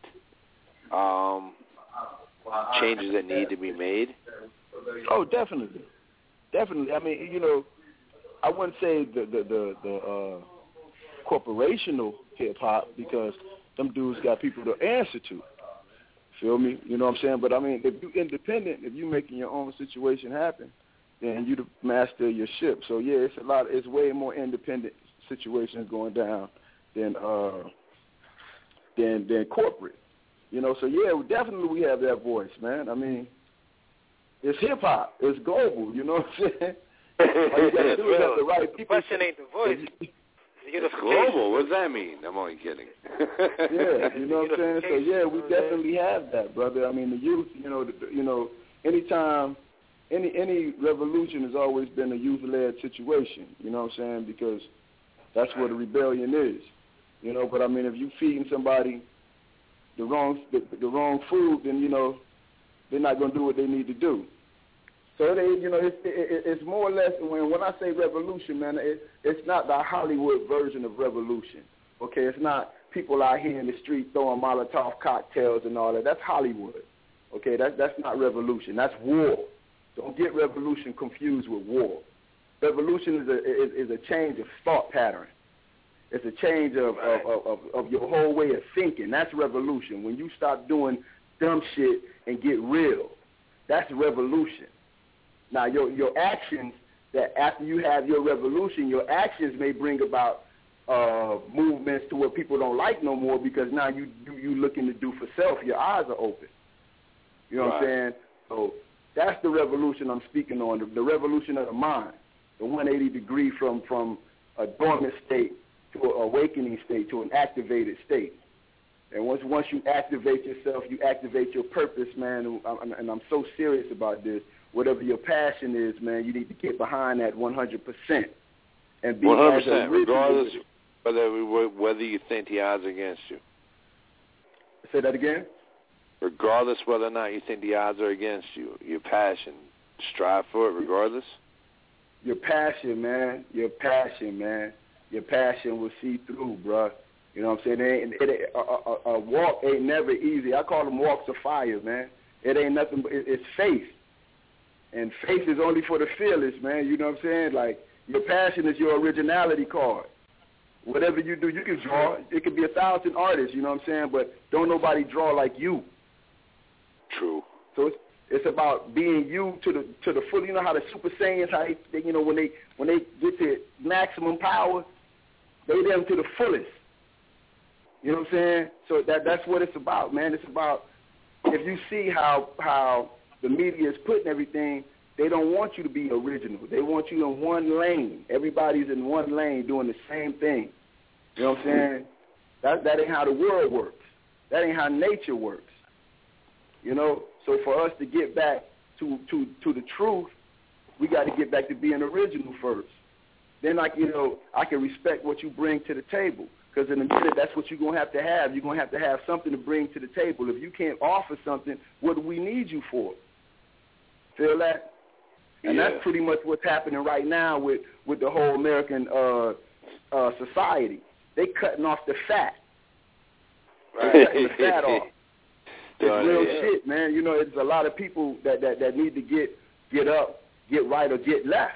changes that need to be made? Oh, definitely. I mean, you know, I wouldn't say the corporational hip hop because them dudes got people to answer to. Feel me? You know what I'm saying? But I mean, if you're independent, if you're making your own situation happen, then you're the master of your ship. So yeah, it's way more independent situations going down than corporate. You know, so yeah, definitely we have that voice, man. I mean, it's hip hop, it's global. You know what I'm saying? All you got to do is have the right The people. question ain't the voice. It's global. What does that mean? I'm only kidding. Yeah, you know what I'm saying? So, yeah, we definitely have that, brother. I mean, the youth, anytime, any revolution has always been a youth-led situation, you know what I'm saying? Because that's where the rebellion is, But, I mean, if you feeding somebody the wrong food, then, they're not going to do what they need to do. So it's more or less, when I say revolution, man, it's not the Hollywood version of revolution. Okay, it's not people out here in the street throwing Molotov cocktails and all that. That's Hollywood. Okay, that's not revolution. That's war. Don't get revolution confused with war. Revolution is a change of thought pattern. It's a change of your whole way of thinking. That's revolution. When you stop doing dumb shit and get real, that's revolution. Now, your actions, that after you have your revolution, your actions may bring about movements to where people don't like no more, because now you looking to do for self. Your eyes are open. You know what I'm saying? So that's the revolution I'm speaking on, the revolution of the mind, the 180 degree from a dormant state to an awakening state to an activated state. And once you activate yourself, you activate your purpose, man, and I'm so serious about this. Whatever your passion is, man, you need to get behind that 100%. And be 100%, regardless whether you think the odds are against you. Say that again? Regardless whether or not you think the odds are against you, your passion, strive for it regardless. Your passion, man. Your passion will see through, bruh. You know what I'm saying? A walk ain't never easy. I call them walks of fire, man. It ain't nothing but it's faith. And faith is only for the fearless, man. You know what I'm saying? Like, your passion is your originality card. Whatever you do, you can draw. It could be 1,000 artists, you know what I'm saying? But don't nobody draw like you. True. So it's about being you to the full. You know how the Super Saiyans, how they when they get to maximum power, they them to the fullest. You know what I'm saying? So that's what it's about, man. It's about, if you see how the media is putting everything, they don't want you to be original. They want you in one lane. Everybody's in one lane doing the same thing. You know what I'm saying? That ain't how the world works. That ain't how nature works. You know? So for us to get back to the truth, we got to get back to being original first. Then, I can respect what you bring to the table. Because in a minute, that's what you're going to have to have. You're going to have something to bring to the table. If you can't offer something, what do we need you for? Feel that? And that's pretty much what's happening right now with the whole American society. They cutting off the fat. Right. Cutting the fat off. It's real shit, man. You know, it's a lot of people that need to get up, get right, or get left.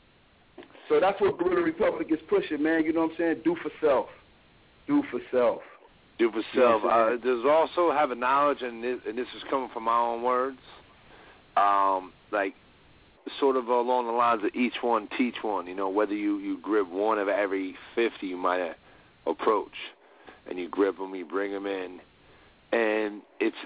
So that's what Guerrilla Republic is pushing, man. You know what I'm saying? Do for self. Do for self. Do for self. There's also having knowledge, and this is coming from my own words, like sort of along the lines of each one, teach one. You know, whether you grip one of every 50 you might approach, and you grip them, you bring them in, and it's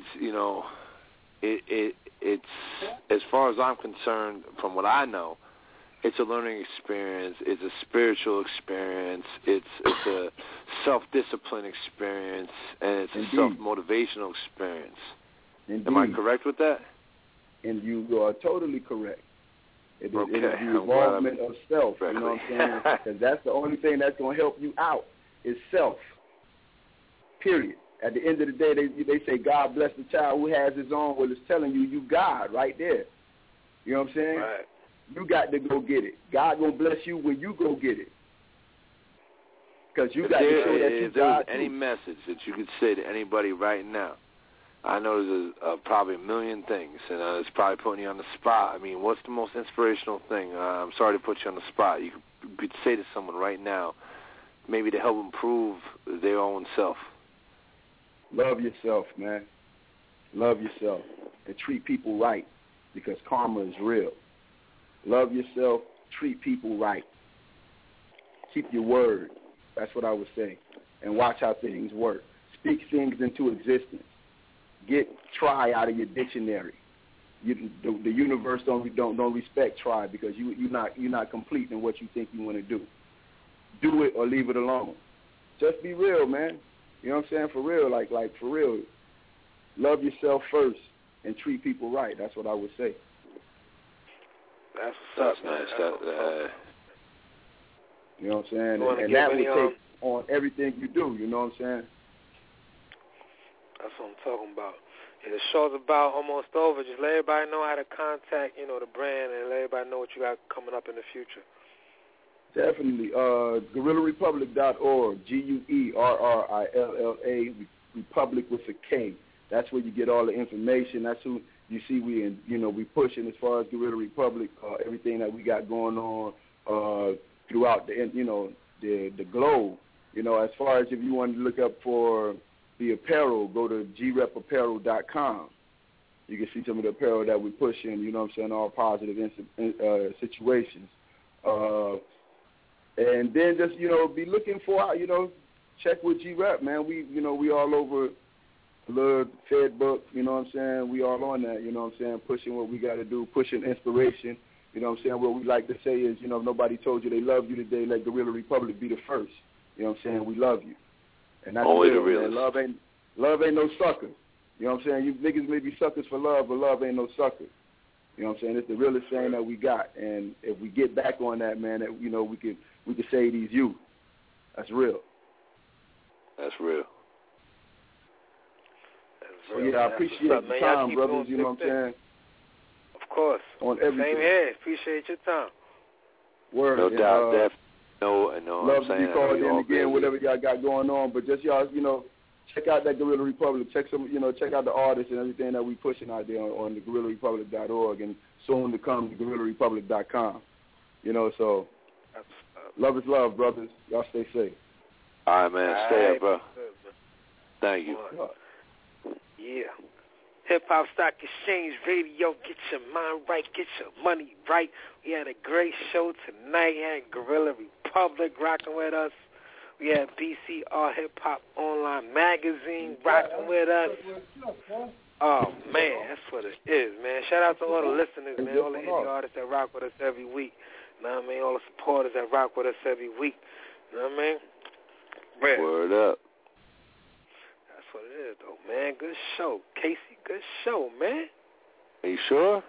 as far as I'm concerned, from what I know, it's a learning experience. It's a spiritual experience. It's a self-discipline experience, and it's a self-motivational experience. Indeed. Am I correct with that? And you are totally correct. It is the involvement of self. You know what I'm saying? Because that's the only thing that's going to help you out is self. Period. At the end of the day, they say God bless the child who has his own. Well, it's telling you God right there. You know what I'm saying? Right. You got to go get it. God going to bless you when you go get it. Because you got to show that you God. Any message that you could say to anybody right now? I know there's probably a million things, and it's probably putting you on the spot. I mean, what's the most inspirational thing? I'm sorry to put you on the spot. You could say to someone right now, maybe to help improve their own self. Love yourself, man. Love yourself. And treat people right, because karma is real. Love yourself. Treat people right. Keep your word. That's what I would say. And watch how things work. Speak things into existence. Get try out of your dictionary. the universe don't respect try because you're not complete in what you think you want to do. Do it or leave it alone. Just be real, man. You know what I'm saying? For real, like for real. Love yourself first and treat people right. That's what I would say. That's nice. You know what I'm saying? And that would take on everything you do. You know what I'm saying? That's what I'm talking about. And the show's about almost over. Just let everybody know how to contact, the brand, and let everybody know what you got coming up in the future. Definitely. GuerrillaRepublic.org. GUERRILLA. Republic with a K. That's where you get all the information. That's who you see we pushing as far as Guerrilla Republic. Everything that we got going on throughout the globe. As far as if you want to look up for the apparel, go to grepapparel.com. You can see some of the apparel that we're pushing, all positive situations. And then just, be looking for, check with G-Rep, man. We all over the Fed book, we all on that, pushing what we got to do, pushing inspiration. What we like to say is, if nobody told you they love you today, let Guerrilla Republic be the first. We love you. And that's always real, the realest. Man. Love ain't no sucker. You niggas may be suckers for love, but love ain't no sucker. It's the realest thing that we got. And if we get back on that, man, that, we can save these youth. That's real. That's real. So, I appreciate the time, brothers, you know what I'm saying? Of course. On everything. Same here. Appreciate your time. Word. No doubt, definitely. Love to be called in again, whatever y'all got going on. But just y'all, check out that Guerrilla Republic. Check out the artists and everything that we pushing out there on the GuerrillaRepublic.org and soon to come to GuerrillaRepublic.com. So love is love, brothers. Y'all stay safe. All right, man. Stay up, bro. Thank you. Yeah. Hip Hop Stock Exchange Radio. Get your mind right. Get your money right. We had a great show tonight. We had Guerrilla Republic rocking with us. We had BCR Hip Hop Online Magazine rocking with us. Oh, man, that's what it is, man. Shout out to all the listeners, man, all the indie artists that rock with us every week. You know what I mean? All the supporters that rock with us every week. You know what I mean? Real. Word up. That's what it is, though, man. Good show. Casey, good show, man. Are you sure?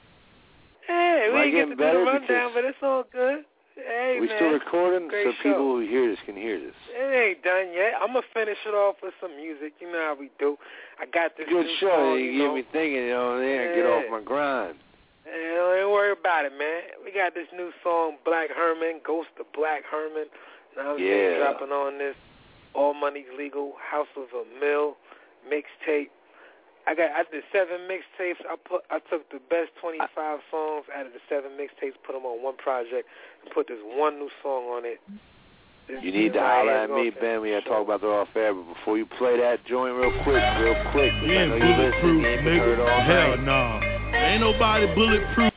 Hey, we didn't get to do the rundown, but it's all good. Hey, we man. Still recording Great so show. people who hear this can hear this. It ain't done yet. I'm going to finish it off with some music. You know how we do. I got this good new show. song, You get me thinking, get off my grind. Don't worry about it, man. We got this new song, Black Herman, Ghost of Black Herman. Now I'm dropping on this All Money's Legal, House of a Mill mixtape. I did 7 mixtapes. I took the best 25 songs out of the 7 mixtapes, put them on one project, and put this one new song on it. You need to holler at me, Ben. We got to talk about the off air, but before you play that joint real quick. We ain't bulletproof, nigga. Hell no. Ain't nobody bulletproof.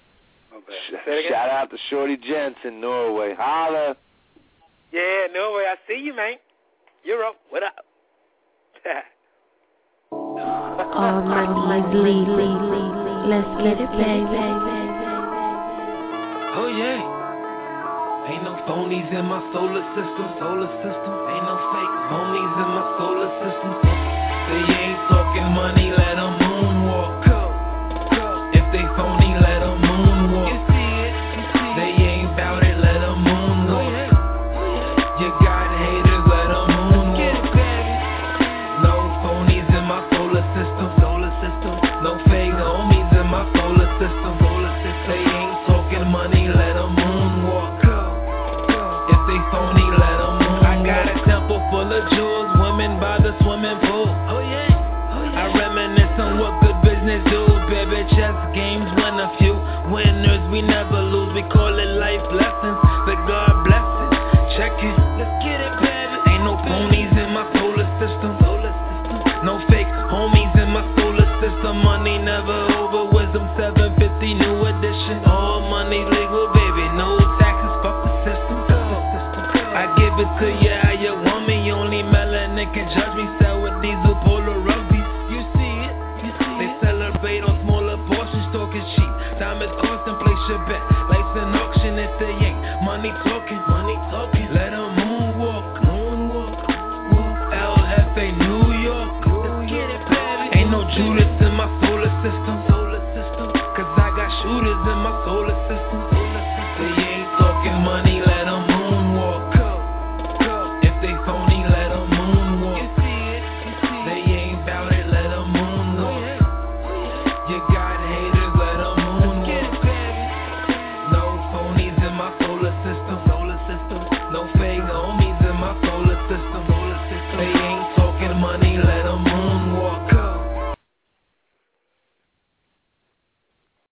Shout out to Shorty Jensen, Norway. Holla. Yeah, Norway, I see you, man. You're up. What up? All money's legal. Let's get it, baby. Oh yeah. Ain't no phonies in my solar system. Ain't no fake homies in my solar system. They ain't talking money, let them moonwalk. If they phony, let them moonwalk. They ain't bout it, let them moonwalk. You got haters, let them moonwalk. No phonies in my solar system. No fake homies in my solar system. They ain't talking money, let them moonwalk. If they phony, let them moonwalk. I got a temple full of jewels, women by the swimming pool. I reminisce on what good business do. Baby, chess games win a few. Winners, we never lose. We call it life lessons. The God bless it. Check it. Let's get it, baby. Ain't no ponies in my solar system. No fake homies in my solar system. Money never over. Wisdom 750 new edition. All money legal, baby. No taxes. Fuck the system. I give it to you how you want me. Only melanin can judge me. Sell with diesel polar rugby. You see it. They celebrate on smaller portions. money talking, money talking.